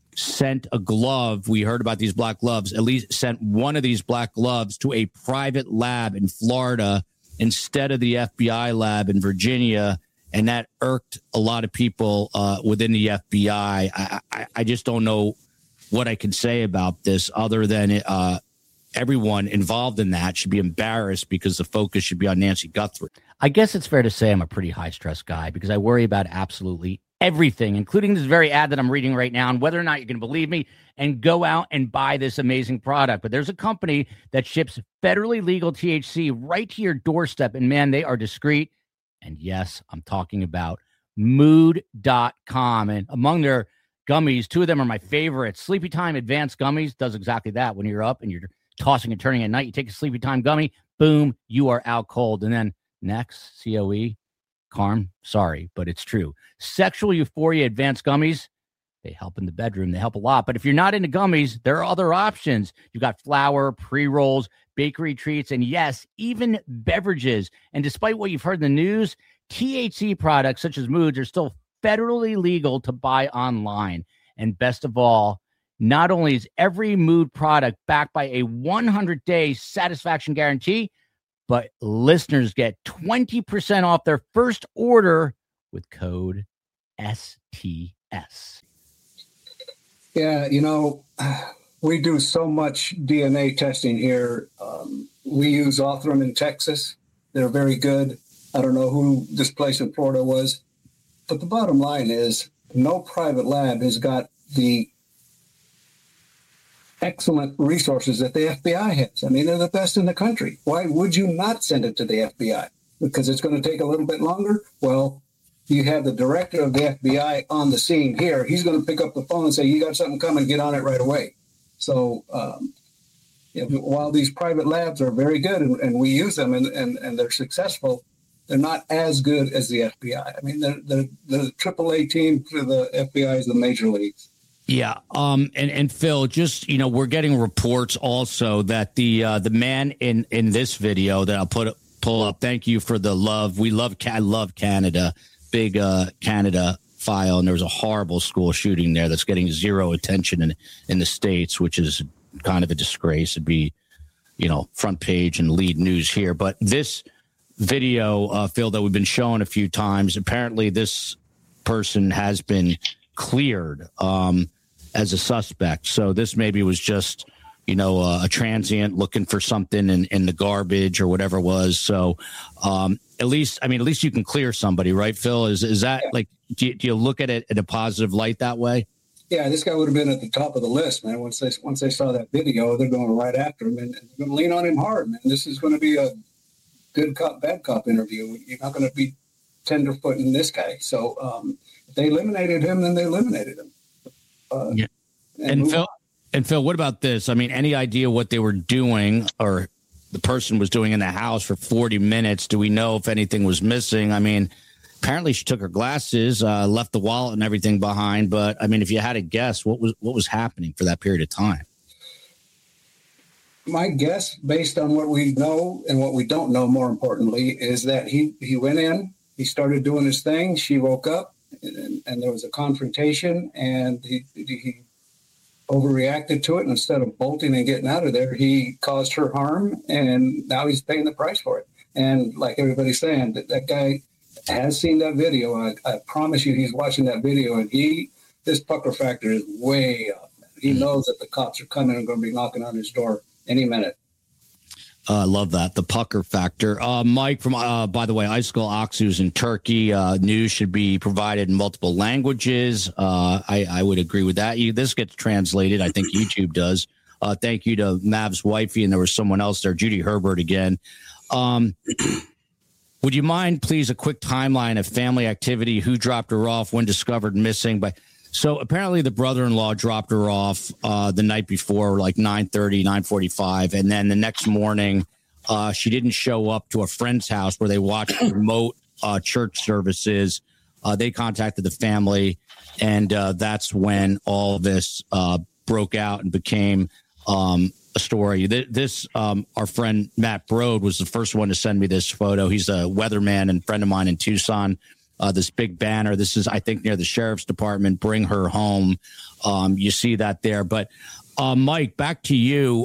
sent a glove. We heard about these black gloves, at least sent one of these black gloves to a private lab in Florida instead of the FBI lab in Virginia. And that irked a lot of people within the FBI. I just don't know what I can say about this other than everyone involved in that should be embarrassed because the focus should be on Nancy Guthrie. I guess it's fair to say I'm a pretty high-stress guy because I worry about absolutely everything, including this very ad that I'm reading right now, and whether or not you can believe me and go out and buy this amazing product. But there's a company that ships federally legal THC right to your doorstep, and man, they are discreet. And yes, I'm talking about mood.com. And among their gummies, two of them are my favorites. Sleepy Time Advanced Gummies does exactly that. When you're up and you're tossing and turning at night, you take a Sleepy Time gummy, boom, you are out cold. And then next, COE, Carm, sorry, but it's true. Sexual Euphoria Advanced Gummies, they help in the bedroom. They help a lot. But if you're not into gummies, there are other options. You've got flour, pre-rolls, bakery treats, and yes, even beverages. And despite what you've heard in the news, THC products such as Moods are still federally legal to buy online. And best of all, not only is every Mood product backed by a 100-day satisfaction guarantee, but listeners get 20% off their first order with code STS. Yeah, you know, we do so much DNA testing here. We use Othram in Texas. They're very good. I don't know who this place in Florida was. But the bottom line is no private lab has got the excellent resources that the FBI has. I mean, they're the best in the country. Why would you not send it to the FBI? Because it's going to take a little bit longer? Well, you have the director of the FBI on the scene here. He's going to pick up the phone and say, you got something coming, get on it right away. So while these private labs are very good and we use them and they're successful, they're not as good as the FBI. I mean, the AAA team for the FBI is the major leagues. Yeah. And Phil, just, we're getting reports also that the man in this video that I'll pull up. Thank you for the love. I love Canada, big Canada file. And there was a horrible school shooting there that's getting zero attention in the States, which is kind of a disgrace. It'd be, front page and lead news here. But this video, Phil, that we've been showing a few times, apparently this person has been cleared as a suspect. So this maybe was just, a transient looking for something in the garbage or whatever it was. So at least you can clear somebody, right, Phil? Is that like, do you look at it in a positive light that way? Yeah, this guy would have been at the top of the list, man. Once they saw that video, they're going right after him and they're going to lean on him hard, man. This is going to be a good cop, bad cop interview. You're not going to be tenderfooting this guy. So if they eliminated him, then they eliminated him. Yeah. And Phil, what about this? I mean, any idea what they were doing or the person was doing in the house for 40 minutes? Do we know if anything was missing? I mean, apparently she took her glasses, left the wallet and everything behind. But I mean, if you had to guess, what was happening for that period of time? My guess, based on what we know and what we don't know, more importantly, is that he went in, he started doing his thing. She woke up and there was a confrontation and he overreacted to it. And instead of bolting and getting out of there, he caused her harm and now he's paying the price for it. And like everybody's saying, that guy has seen that video. I promise you he's watching that video and his pucker factor is way up. He knows that the cops are coming and going to be knocking on his door any minute. I love that. The pucker factor. Mike from, by the way, Icicle Oxus in Turkey. News should be provided in multiple languages. I would agree with that. This gets translated. I think YouTube does. Thank you to Mav's wifey. And there was someone else there, Judy Herbert again. Would you mind, please, a quick timeline of family activity? Who dropped her off? When discovered missing? So apparently the brother-in-law dropped her off the night before, like 9:30, 9:45. And then the next morning, she didn't show up to a friend's house where they watched remote church services. They contacted the family, and that's when all this broke out and became a story. This our friend Matt Brode was the first one to send me this photo. He's a weatherman and friend of mine in Tucson. this big banner. This is, I think, near the sheriff's department. Bring her home. You see that there. But Mike, back to you.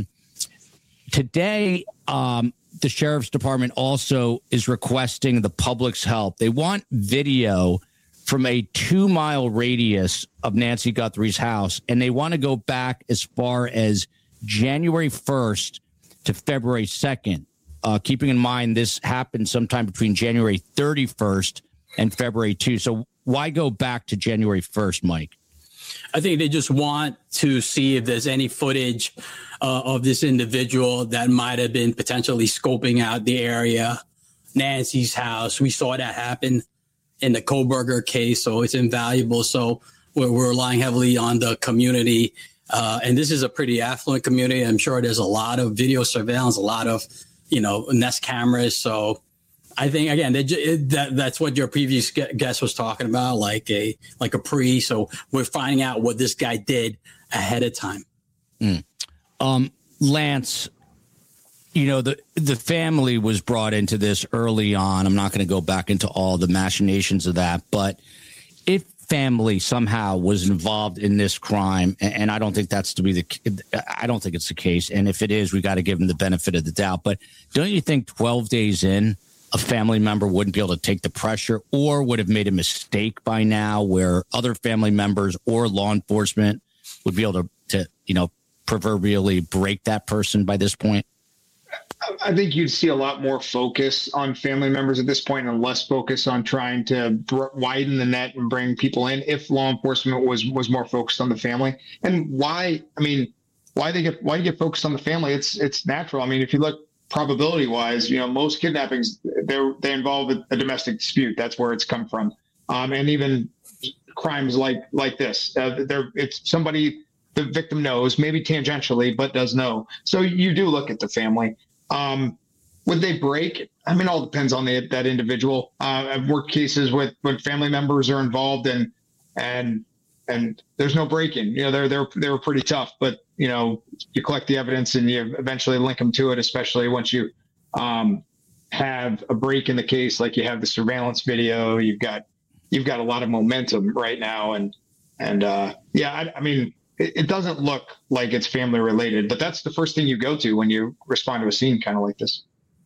Today, the sheriff's department also is requesting the public's help. They want video from a 2-mile radius of Nancy Guthrie's house, and they want to go back as far as January 1st to February 2nd. Keeping in mind this happened sometime between January 31st and February 2. So why go back to January 1st, Mike? I think they just want to see if there's any footage of this individual that might have been potentially scoping out the area, Nancy's house. We saw that happen in the Kohberger case, so it's invaluable. So we're relying heavily on the community. And this is a pretty affluent community. I'm sure there's a lot of video surveillance, a lot of, Nest cameras. So I think, again, that's what your previous guest was talking about, like a pre. So we're finding out what this guy did ahead of time. Lance, the family was brought into this early on. I'm not going to go back into all the machinations of that, but if family somehow was involved in this crime, and I don't think I don't think it's the case. And if it is, we got to give them the benefit of the doubt. But don't you think 12 days in, a family member wouldn't be able to take the pressure, or would have made a mistake by now where other family members or law enforcement would be able to proverbially break that person by this point? I think you'd see a lot more focus on family members at this point and less focus on trying to widen the net and bring people in if law enforcement was more focused on the family. And why you get focused on the family? It's natural. I mean, if you look probability wise, most kidnappings, they involve a domestic dispute. That's where it's come from. And even crimes like this, it's somebody the victim knows, maybe tangentially, but does know. So you do look at the family. Would they break? I mean, it all depends on that individual. I've worked cases when family members are involved and there's no break-in. They were pretty tough, but you collect the evidence and you eventually link them to it, especially once you have a break in the case, like you have the surveillance video. You've got a lot of momentum right now, it doesn't look like it's family related, but that's the first thing you go to when you respond to a scene kind of like this.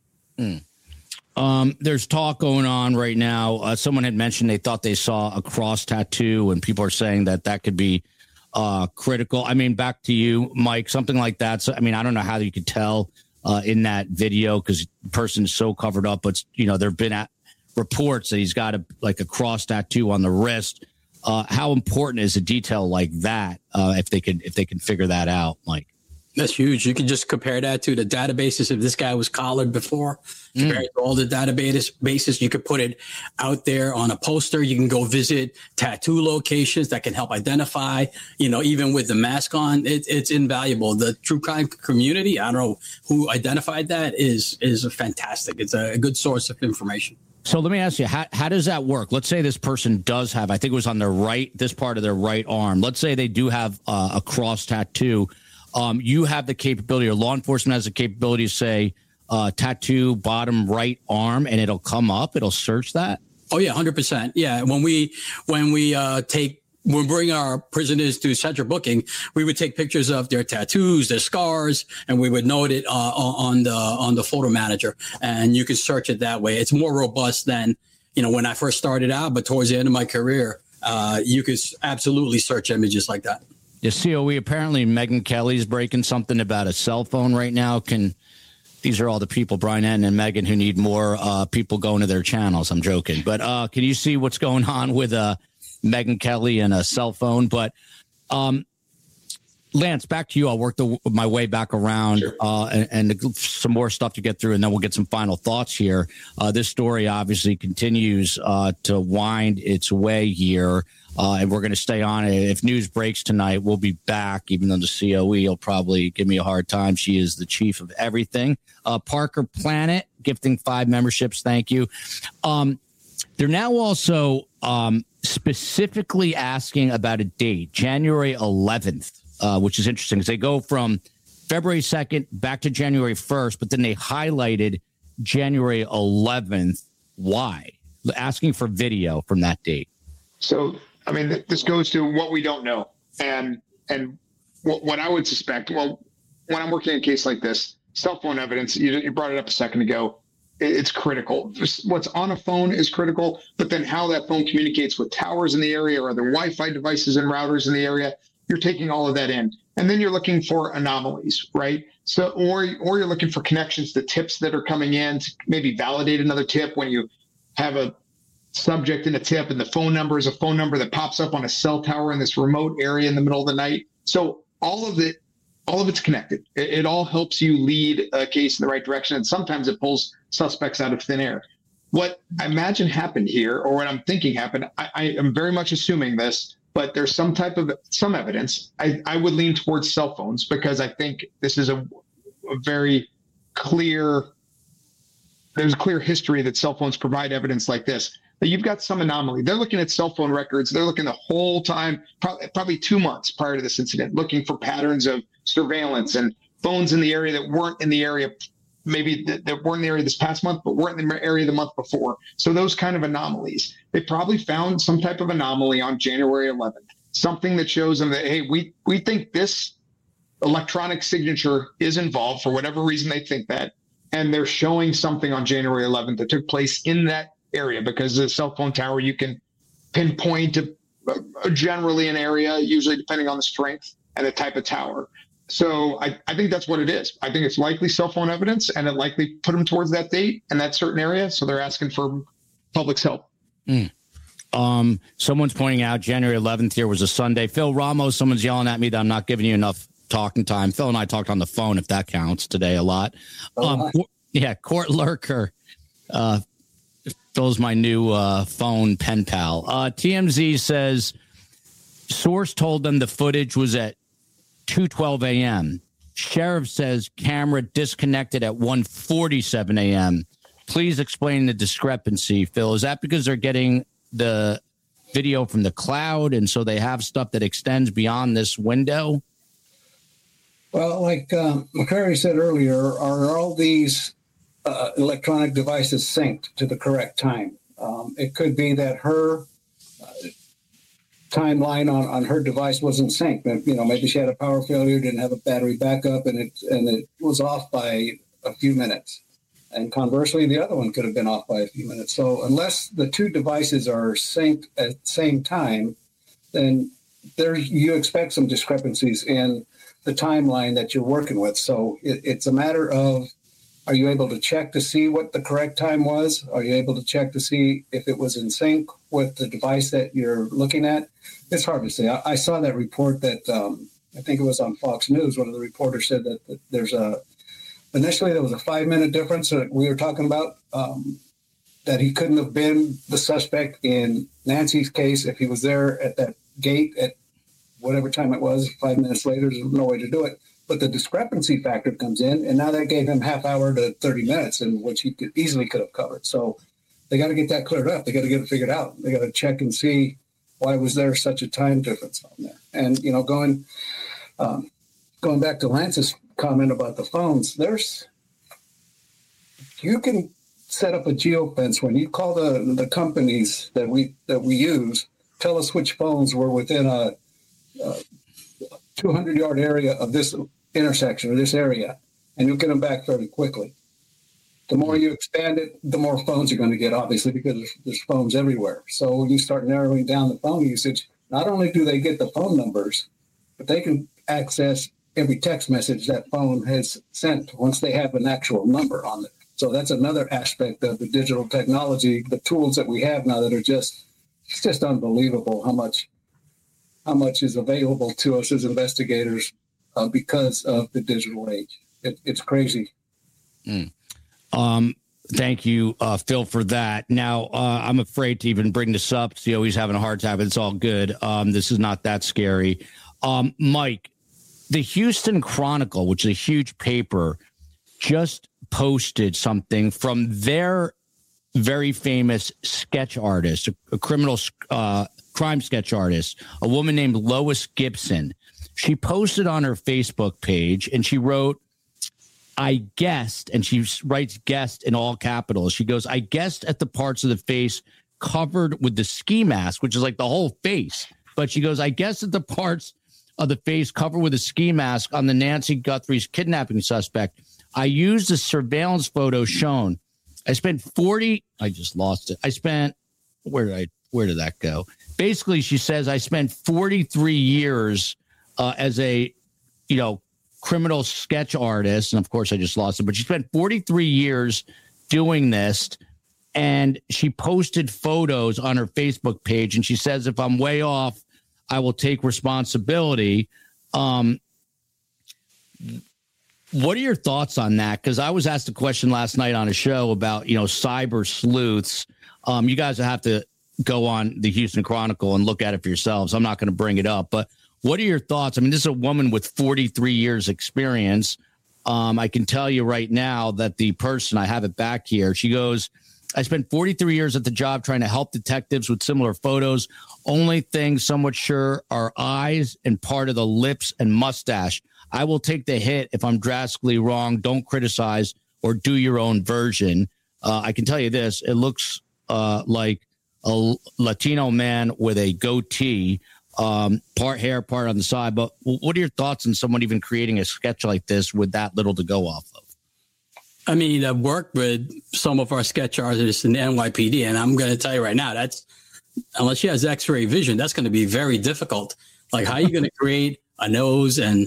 There's talk going on right now. Someone had mentioned they thought they saw a cross tattoo, and people are saying that could be critical. I mean, back to you, Mike, something like that. So, I mean, I don't know how you could tell in that video because the person is so covered up, but there have been reports that he's got a cross tattoo on the wrist. How important is a detail like that if they can figure that out, Mike? That's huge. You can just compare that to the databases. If this guy was collared before, compare it to all the databases, you could put it out there on a poster. You can go visit tattoo locations that can help identify, even with the mask on, it's invaluable. The true crime community, I don't know who identified that, is fantastic. It's a good source of information. So let me ask you, how does that work? Let's say this person does have, I think it was on this part of their right arm. Let's say they do have a cross tattoo. You have the capability, or law enforcement has the capability to say tattoo bottom right arm, and it'll come up. It'll search that. Oh yeah, 100%. Yeah, when we bring our prisoners to central booking, we would take pictures of their tattoos, their scars, and we would note it on the photo manager, and you can search it that way. It's more robust than when I first started out, but towards the end of my career, you could absolutely search images like that. Yeah, COE, apparently Megyn Kelly's breaking something about a cell phone right now. These are all the people, Brian N. and Megyn, who need more people going to their channels. I'm joking. But can you see what's going on with Megyn Kelly and a cell phone? But Lance, back to you. I'll work my way back around. Sure. and some more stuff to get through, and then we'll get some final thoughts here. This story obviously continues to wind its way here. And we're going to stay on it. If news breaks tonight, we'll be back, even though the COE will probably give me a hard time. She is the chief of everything. Parker Planet, gifting 5 memberships. Thank you. They're now also specifically asking about a date, January 11th, which is interesting because they go from February 2nd back to January 1st, but then they highlighted January 11th. Why? asking for video from that date. So, I mean, this goes to what we don't know. And what I would suspect, well, when I'm working a case like this, cell phone evidence, you brought it up a second ago, it's critical. Just what's on a phone is critical, but then how that phone communicates with towers in the area or other Wi-Fi devices and routers in the area, you're taking all of that in. And then you're looking for anomalies, right? So, or you're looking for connections to tips that are coming in to maybe validate another tip when you have a subject in a tip and the phone number is a phone number that pops up on a cell tower in this remote area in the middle of the night. So all of it's connected. It all helps you lead a case in the right direction. And sometimes it pulls suspects out of thin air. What I imagine happened here, or what I'm thinking happened, I am very much assuming this, but there's some evidence. I would lean towards cell phones because I think this is a very clear, there's a clear history that cell phones provide evidence like this. That you've got some anomaly. They're looking at cell phone records. They're looking the whole time, probably 2 months prior to this incident, looking for patterns of surveillance and phones in the area that weren't in the area, maybe that weren't in the area this past month, but weren't in the area the month before. So those kind of anomalies. They probably found some type of anomaly on January 11th, something that shows them that, hey, we think this electronic signature is involved for whatever reason they think that, and they're showing something on January 11th that took place in that area, because the cell phone tower, you can pinpoint generally an area, usually depending on the strength and the type of tower. So I think that's what it is. I think it's likely cell phone evidence, and it likely put them towards that date and that certain area. So they're asking for public's help. Someone's pointing out January 11th here was a Sunday. Phil Ramos, someone's yelling at me that I'm not giving you enough talking time. Phil and I talked on the phone, if that counts, today a lot. Court Lurker. Phil's my new phone pen pal. TMZ says source told them the footage was at 2:12 a.m. Sheriff says camera disconnected at 1:47 a.m. Please explain the discrepancy, Phil. Is that because they're getting the video from the cloud, and so they have stuff that extends beyond this window? Well, like McCrary said earlier, are all these electronic devices synced to the correct time? It could be that her timeline on her device wasn't synced. Maybe she had a power failure, didn't have a battery backup, and it was off by a few minutes. And conversely, the other one could have been off by a few minutes. So unless the two devices are synced at the same time, then you expect some discrepancies in the timeline that you're working with. So it's a matter of, are you able to check to see what the correct time was? Are you able to check to see if it was in sync with the device that you're looking at? It's hard to say. I saw that report that I think it was on Fox News. One of the reporters said that initially there was a 5-minute difference that we were talking about, that he couldn't have been the suspect in Nancy's case if he was there at that gate at whatever time it was. 5 minutes later, there's no way to do it. But the discrepancy factor comes in, and now that gave him half hour to 30 minutes, in which he could have covered. So they got to get that cleared up. They got to get it figured out. They got to check and see why was there such a time difference on there. And going back to Lance's comment about the phones, you can set up a geofence when you call the companies that we use. Tell us which phones were within a 200-yard area of this intersection or this area, and you'll get them back very quickly. The more you expand it, the more phones you're going to get, obviously, because there's phones everywhere. So when you start narrowing down the phone usage, not only do they get the phone numbers, but they can access every text message that phone has sent once they have an actual number on it. So that's another aspect of the digital technology, the tools that we have now that are it's just unbelievable how much is available to us as investigators because of the digital age. It's crazy. Thank you, Phil, for that. Now, I'm afraid to even bring this up. CEO, he's having a hard time, but it's all good. This is not that scary. Mike, the Houston Chronicle, which is a huge paper, just posted something from their very famous sketch artist, a criminal crime sketch artist, a woman named Lois Gibson. She posted on her Facebook page, and she wrote, I guessed, and she writes guessed in all capitals. She goes, I guessed at the parts of the face covered with the ski mask, which is like the whole face. But she goes, I guessed at the parts of the face covered with a ski mask on the Nancy Guthrie's kidnapping suspect. I used the surveillance photo shown. I spent I just lost it. Where did that go? Basically, she says, I spent 43 years as a, criminal sketch artist. And of course, I just lost it. But she spent 43 years doing this. And she posted photos on her Facebook page. And she says, if I'm way off, I will take responsibility. What are your thoughts on that? Because I was asked a question last night on a show about, cyber sleuths. You guys will have to go on the Houston Chronicle and look at it for yourselves. I'm not going to bring it up. But what are your thoughts? I mean, this is a woman with 43 years experience. I can tell you right now that the person, I have it back here, she goes, I spent 43 years at the job trying to help detectives with similar photos. Only thing somewhat sure are eyes and part of the lips and mustache. I will take the hit if I'm drastically wrong. Don't criticize or do your own version. I can tell you this. It looks like a Latino man with a goatee, part hair, part on the side. But what are your thoughts on someone even creating a sketch like this with that little to go off of? I mean, I've worked with some of our sketch artists in the NYPD, and I'm going to tell you right now, unless she has X-ray vision, that's going to be very difficult. Like, how are you going to create a nose and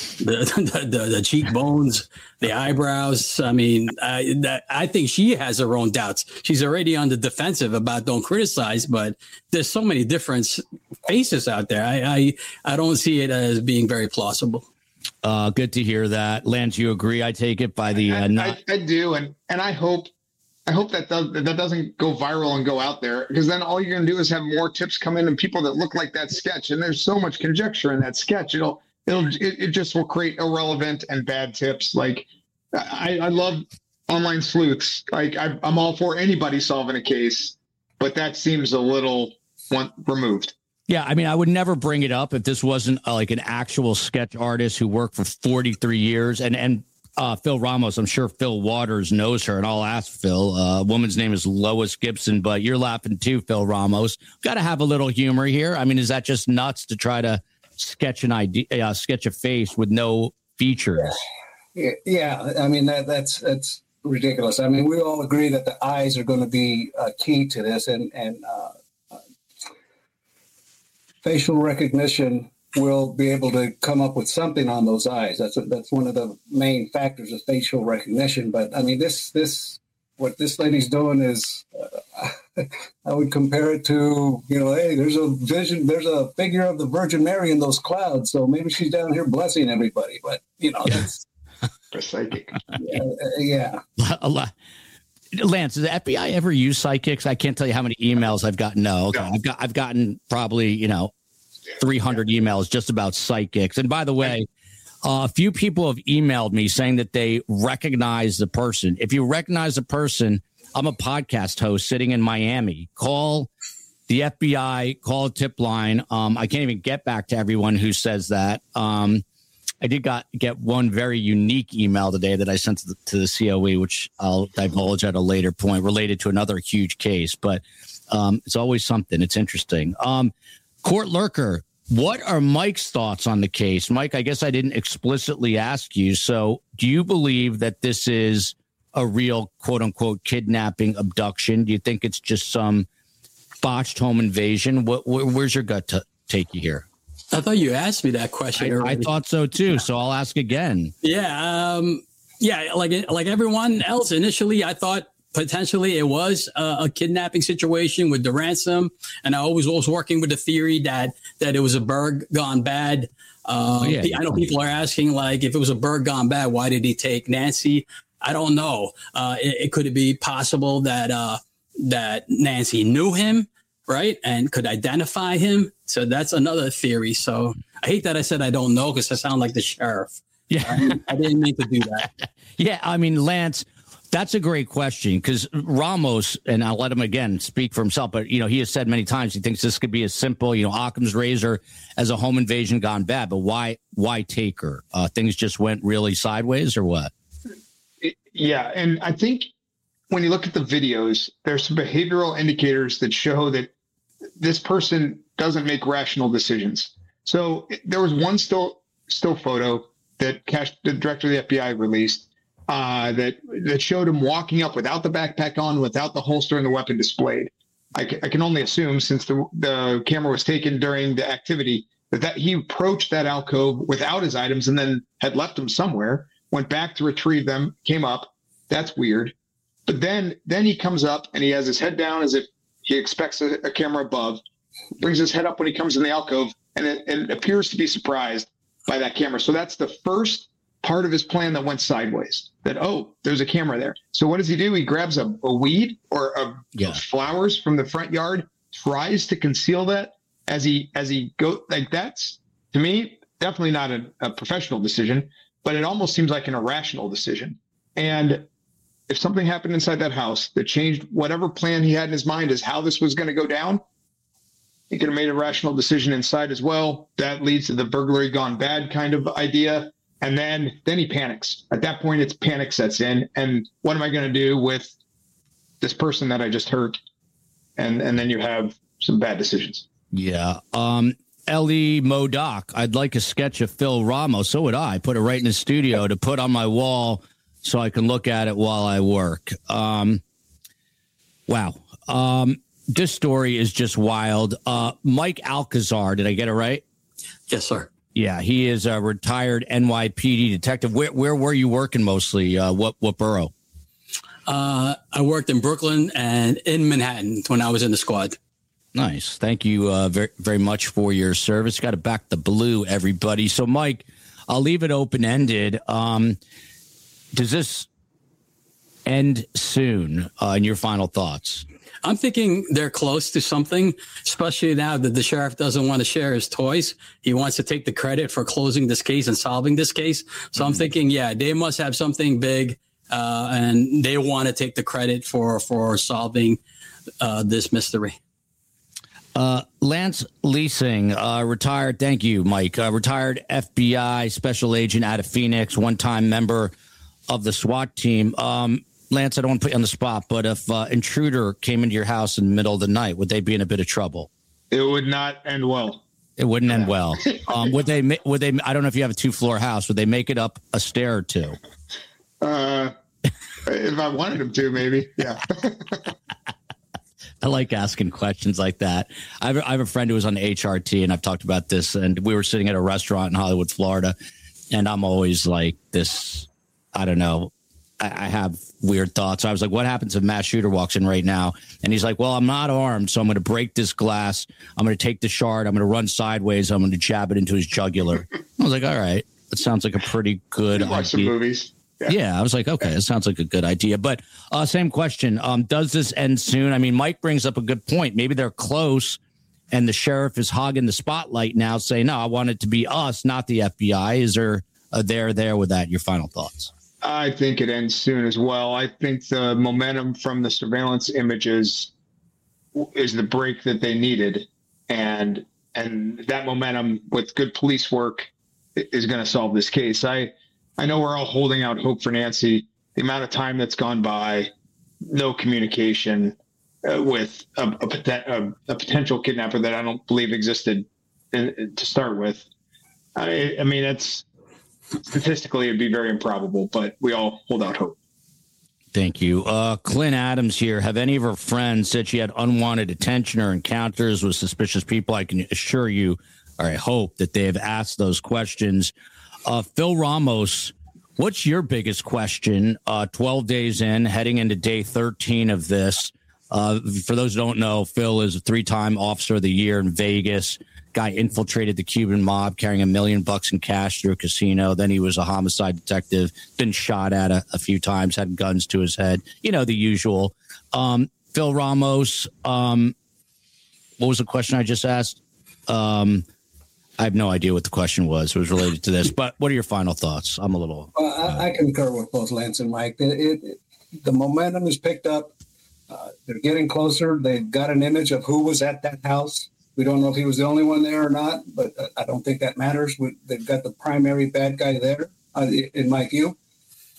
the cheekbones, the eyebrows? I mean, I think she has her own doubts. She's already on the defensive about don't criticize, but there's so many different faces out there. I don't see it as being very plausible. Good to hear that. Lance, you agree? I take it by the I do, and I hope that doesn't go viral and go out there, because then all you're going to do is have more tips come in and people that look like that sketch, and there's so much conjecture in that sketch. It just will create irrelevant and bad tips. Like, I love online sleuths. Like, I'm all for anybody solving a case, but that seems a little removed. Yeah, I mean, I would never bring it up if this wasn't like an actual sketch artist who worked for 43 years. And Phil Ramos, I'm sure Phil Waters knows her, and I'll ask Phil. A woman's name is Lois Gibson, but you're laughing too, Phil Ramos. Got to have a little humor here. I mean, is that just nuts to try to sketch sketch a face with no features? Yeah. I mean, that's ridiculous. I mean, we all agree that the eyes are going to be key to this, and facial recognition will be able to come up with something on those eyes. That's one of the main factors of facial recognition. But I mean, what this lady's doing is, I would compare it to, hey, there's a figure of the Virgin Mary in those clouds, so maybe she's down here blessing everybody. But that's psychic. Yeah. A lot. Lance, does the FBI ever use psychics? I can't tell you how many emails I've gotten. No, okay. I've gotten probably 300 emails just about psychics. And by the way, a few people have emailed me saying that they recognize the person. If you recognize the person, I'm a podcast host sitting in Miami. Call the FBI, call a tip line. I can't even get back to everyone who says that. I did get one very unique email today that I sent to the COE, which I'll divulge at a later point, related to another huge case. But it's always something. It's interesting. Court Lurker, what are Mike's thoughts on the case? Mike, I guess I didn't explicitly ask you. So do you believe that this is a real, quote unquote, kidnapping, abduction? Do you think it's just some botched home invasion? Where's your gut take you here? I thought you asked me that question already. I thought so too. So I'll ask again. Yeah. Like everyone else, initially, I thought potentially it was a kidnapping situation with the ransom. And I always was working with the theory that it was a bird gone bad. I know people are asking, like, if it was a bird gone bad, why did he take Nancy? I don't know. Could it be possible that Nancy knew him, right, and could identify him? So that's another theory. So I hate that I said I don't know, because I sound like the sheriff. Yeah, I didn't mean to do that. Yeah, I mean, Lance, that's a great question, because Ramos, and I'll let him again speak for himself, but he has said many times he thinks this could be as simple, Occam's razor as a home invasion gone bad. But why take her? Things just went really sideways, or what? Yeah. And I think when you look at the videos, there's some behavioral indicators that show that this person doesn't make rational decisions. So there was one still photo that the director of the FBI released that showed him walking up without the backpack on, without the holster and the weapon displayed. I can only assume, since the camera was taken during the activity, that he approached that alcove without his items and then had left them somewhere, went back to retrieve them, came up. That's weird. But then he comes up and he has his head down as if he expects a camera above, brings his head up when he comes in the alcove, and it appears to be surprised by that camera. So that's the first part of his plan that went sideways, that, oh, there's a camera there. So what does he do? He grabs a weed or flowers from the front yard, tries to conceal that as he goes. Like, that's, to me, definitely not a professional decision, but it almost seems like an irrational decision. And if something happened inside that house that changed whatever plan he had in his mind as how this was going to go down, he could have made a rational decision inside as well. That leads to the burglary gone bad kind of idea. And then he panics. At that point, it's panic sets in. And what am I going to do with this person that I just hurt? And then you have some bad decisions. Yeah. Ellie Modoc, I'd like a sketch of Phil Ramos. So would I. Put it right in the studio to put on my wall so I can look at it while I work. Wow. This story is just wild. Mike Alcazar, did I get it right? Yes, sir. Yeah, he is a retired NYPD detective. Where were you working mostly? What borough? I worked in Brooklyn and in Manhattan when I was in the squad. Nice. Thank you very, very much for your service. Got to back the blue, everybody. So, Mike, I'll leave it open-ended. Does this end soon? In your final thoughts? I'm thinking they're close to something, especially now that the sheriff doesn't want to share his toys. He wants to take the credit for closing this case and solving this case. So I'm thinking, yeah, they must have something big, and they want to take the credit for solving this mystery. Lance Leasing, retired. Thank you, Mike. Retired FBI special agent out of Phoenix, one-time member of the SWAT team. Lance, I don't want to put you on the spot, but if intruder came into your house in the middle of the night, would they be in a bit of trouble? It would not end well. It wouldn't end well. Would they? I don't know if you have a 2-floor house. Would they make it up a stair or two? If I wanted them to, maybe. Yeah. I like asking questions like that. I have a friend who was on the HRT, and I've talked about this, and we were sitting at a restaurant in Hollywood, Florida, and I'm always like this, I don't know, I have weird thoughts. I was like, what happens if a mass shooter walks in right now? And he's like, well, I'm not armed, so I'm going to break this glass. I'm going to take the shard. I'm going to run sideways. I'm going to jab it into his jugular. I was like, all right, that sounds like a pretty good idea. Watch some movies. Yeah, I was like, okay, it sounds like a good idea. But same question. Does this end soon? I mean, Mike brings up a good point. Maybe they're close and the sheriff is hogging the spotlight now, saying, no, I want it to be us, not the FBI. Is there a there with that? Your final thoughts? I think it ends soon as well. I think the momentum from the surveillance images is the break that they needed. And that momentum with good police work is going to solve this case. I know we're all holding out hope for Nancy. The amount of time that's gone by, no communication with a potential kidnapper that I don't believe existed to start with. I mean, it's statistically it'd be very improbable, but we all hold out hope. Thank you. Clint Adams here. Have any of her friends said she had unwanted attention or encounters with suspicious people? I can assure you, or I hope, that they have asked those questions. Phil Ramos, what's your biggest question 12 days in, heading into day 13 of this? For those who don't know, Phil is a 3-time Officer of the Year in Vegas. Guy infiltrated the Cuban mob, carrying $1 million in cash through a casino. Then he was a homicide detective, been shot at a few times, had guns to his head. You know, the usual. Phil Ramos, what was the question I just asked? I have no idea what the question was. It was related to this. But what are your final thoughts? I'm a little... I concur with both Lance and Mike. The momentum is picked up. They're getting closer. They've got an image of who was at that house. We don't know if he was the only one there or not, but I don't think that matters. They've got the primary bad guy there, in my view.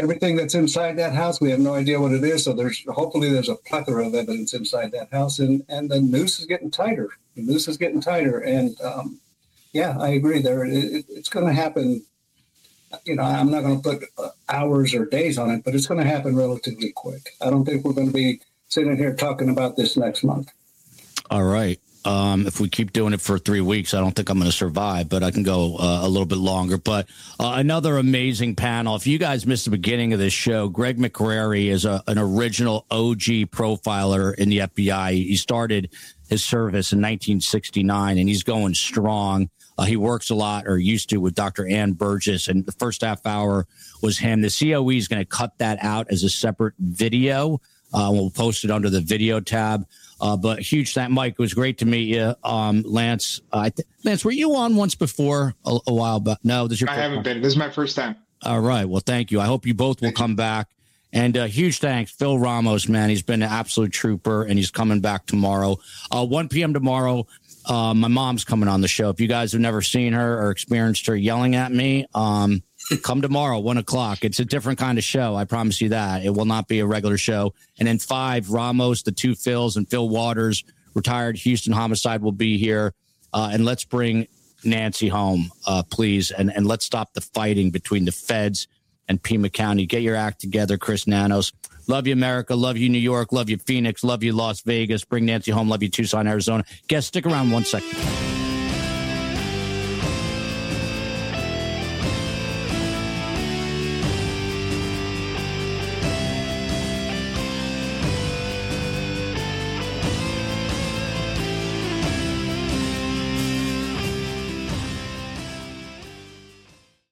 everything that's inside that house, we have no idea what it is. So hopefully there's a plethora of evidence inside that house, and the noose is getting tighter. The noose is getting tighter, and yeah, I agree. It's going to happen. I'm not going to put hours or days on it, but it's going to happen relatively quick. I don't think we're going to be sitting here talking about this next month. All right. If we keep doing it for 3 weeks, I don't think I'm going to survive, but I can go a little bit longer. But another amazing panel. If you guys missed the beginning of this show, Greg McCrary is an original OG profiler in the FBI. He started his service in 1969, and he's going strong. He works a lot, or used to, with Dr. Ann Burgess, and the first half hour was him. The COE is going to cut that out as a separate video. We'll post it under the video tab. But huge thank, Mike. It was great to meet you. Lance, Lance, were you on once before a while back? No, this is your I haven't been. This is my first time. All right. Well, thank you. I hope you both will come back. And huge thanks, Phil Ramos, man. He's been an absolute trooper, and he's coming back tomorrow. 1 p.m. tomorrow. My mom's coming on the show. If you guys have never seen her or experienced her yelling at me, come tomorrow, 1 o'clock. It's a different kind of show. I promise you that. It will not be a regular show. And then 5, Ramos, the 2 Phils, and Phil Waters, retired Houston homicide, will be here. And let's bring Nancy home, please. And let's stop the fighting between the feds and Pima County. Get your act together, Chris Nanos. Love you, America. Love you, New York. Love you, Phoenix. Love you, Las Vegas. Bring Nancy home. Love you, Tucson, Arizona. Guys, stick around 1 second.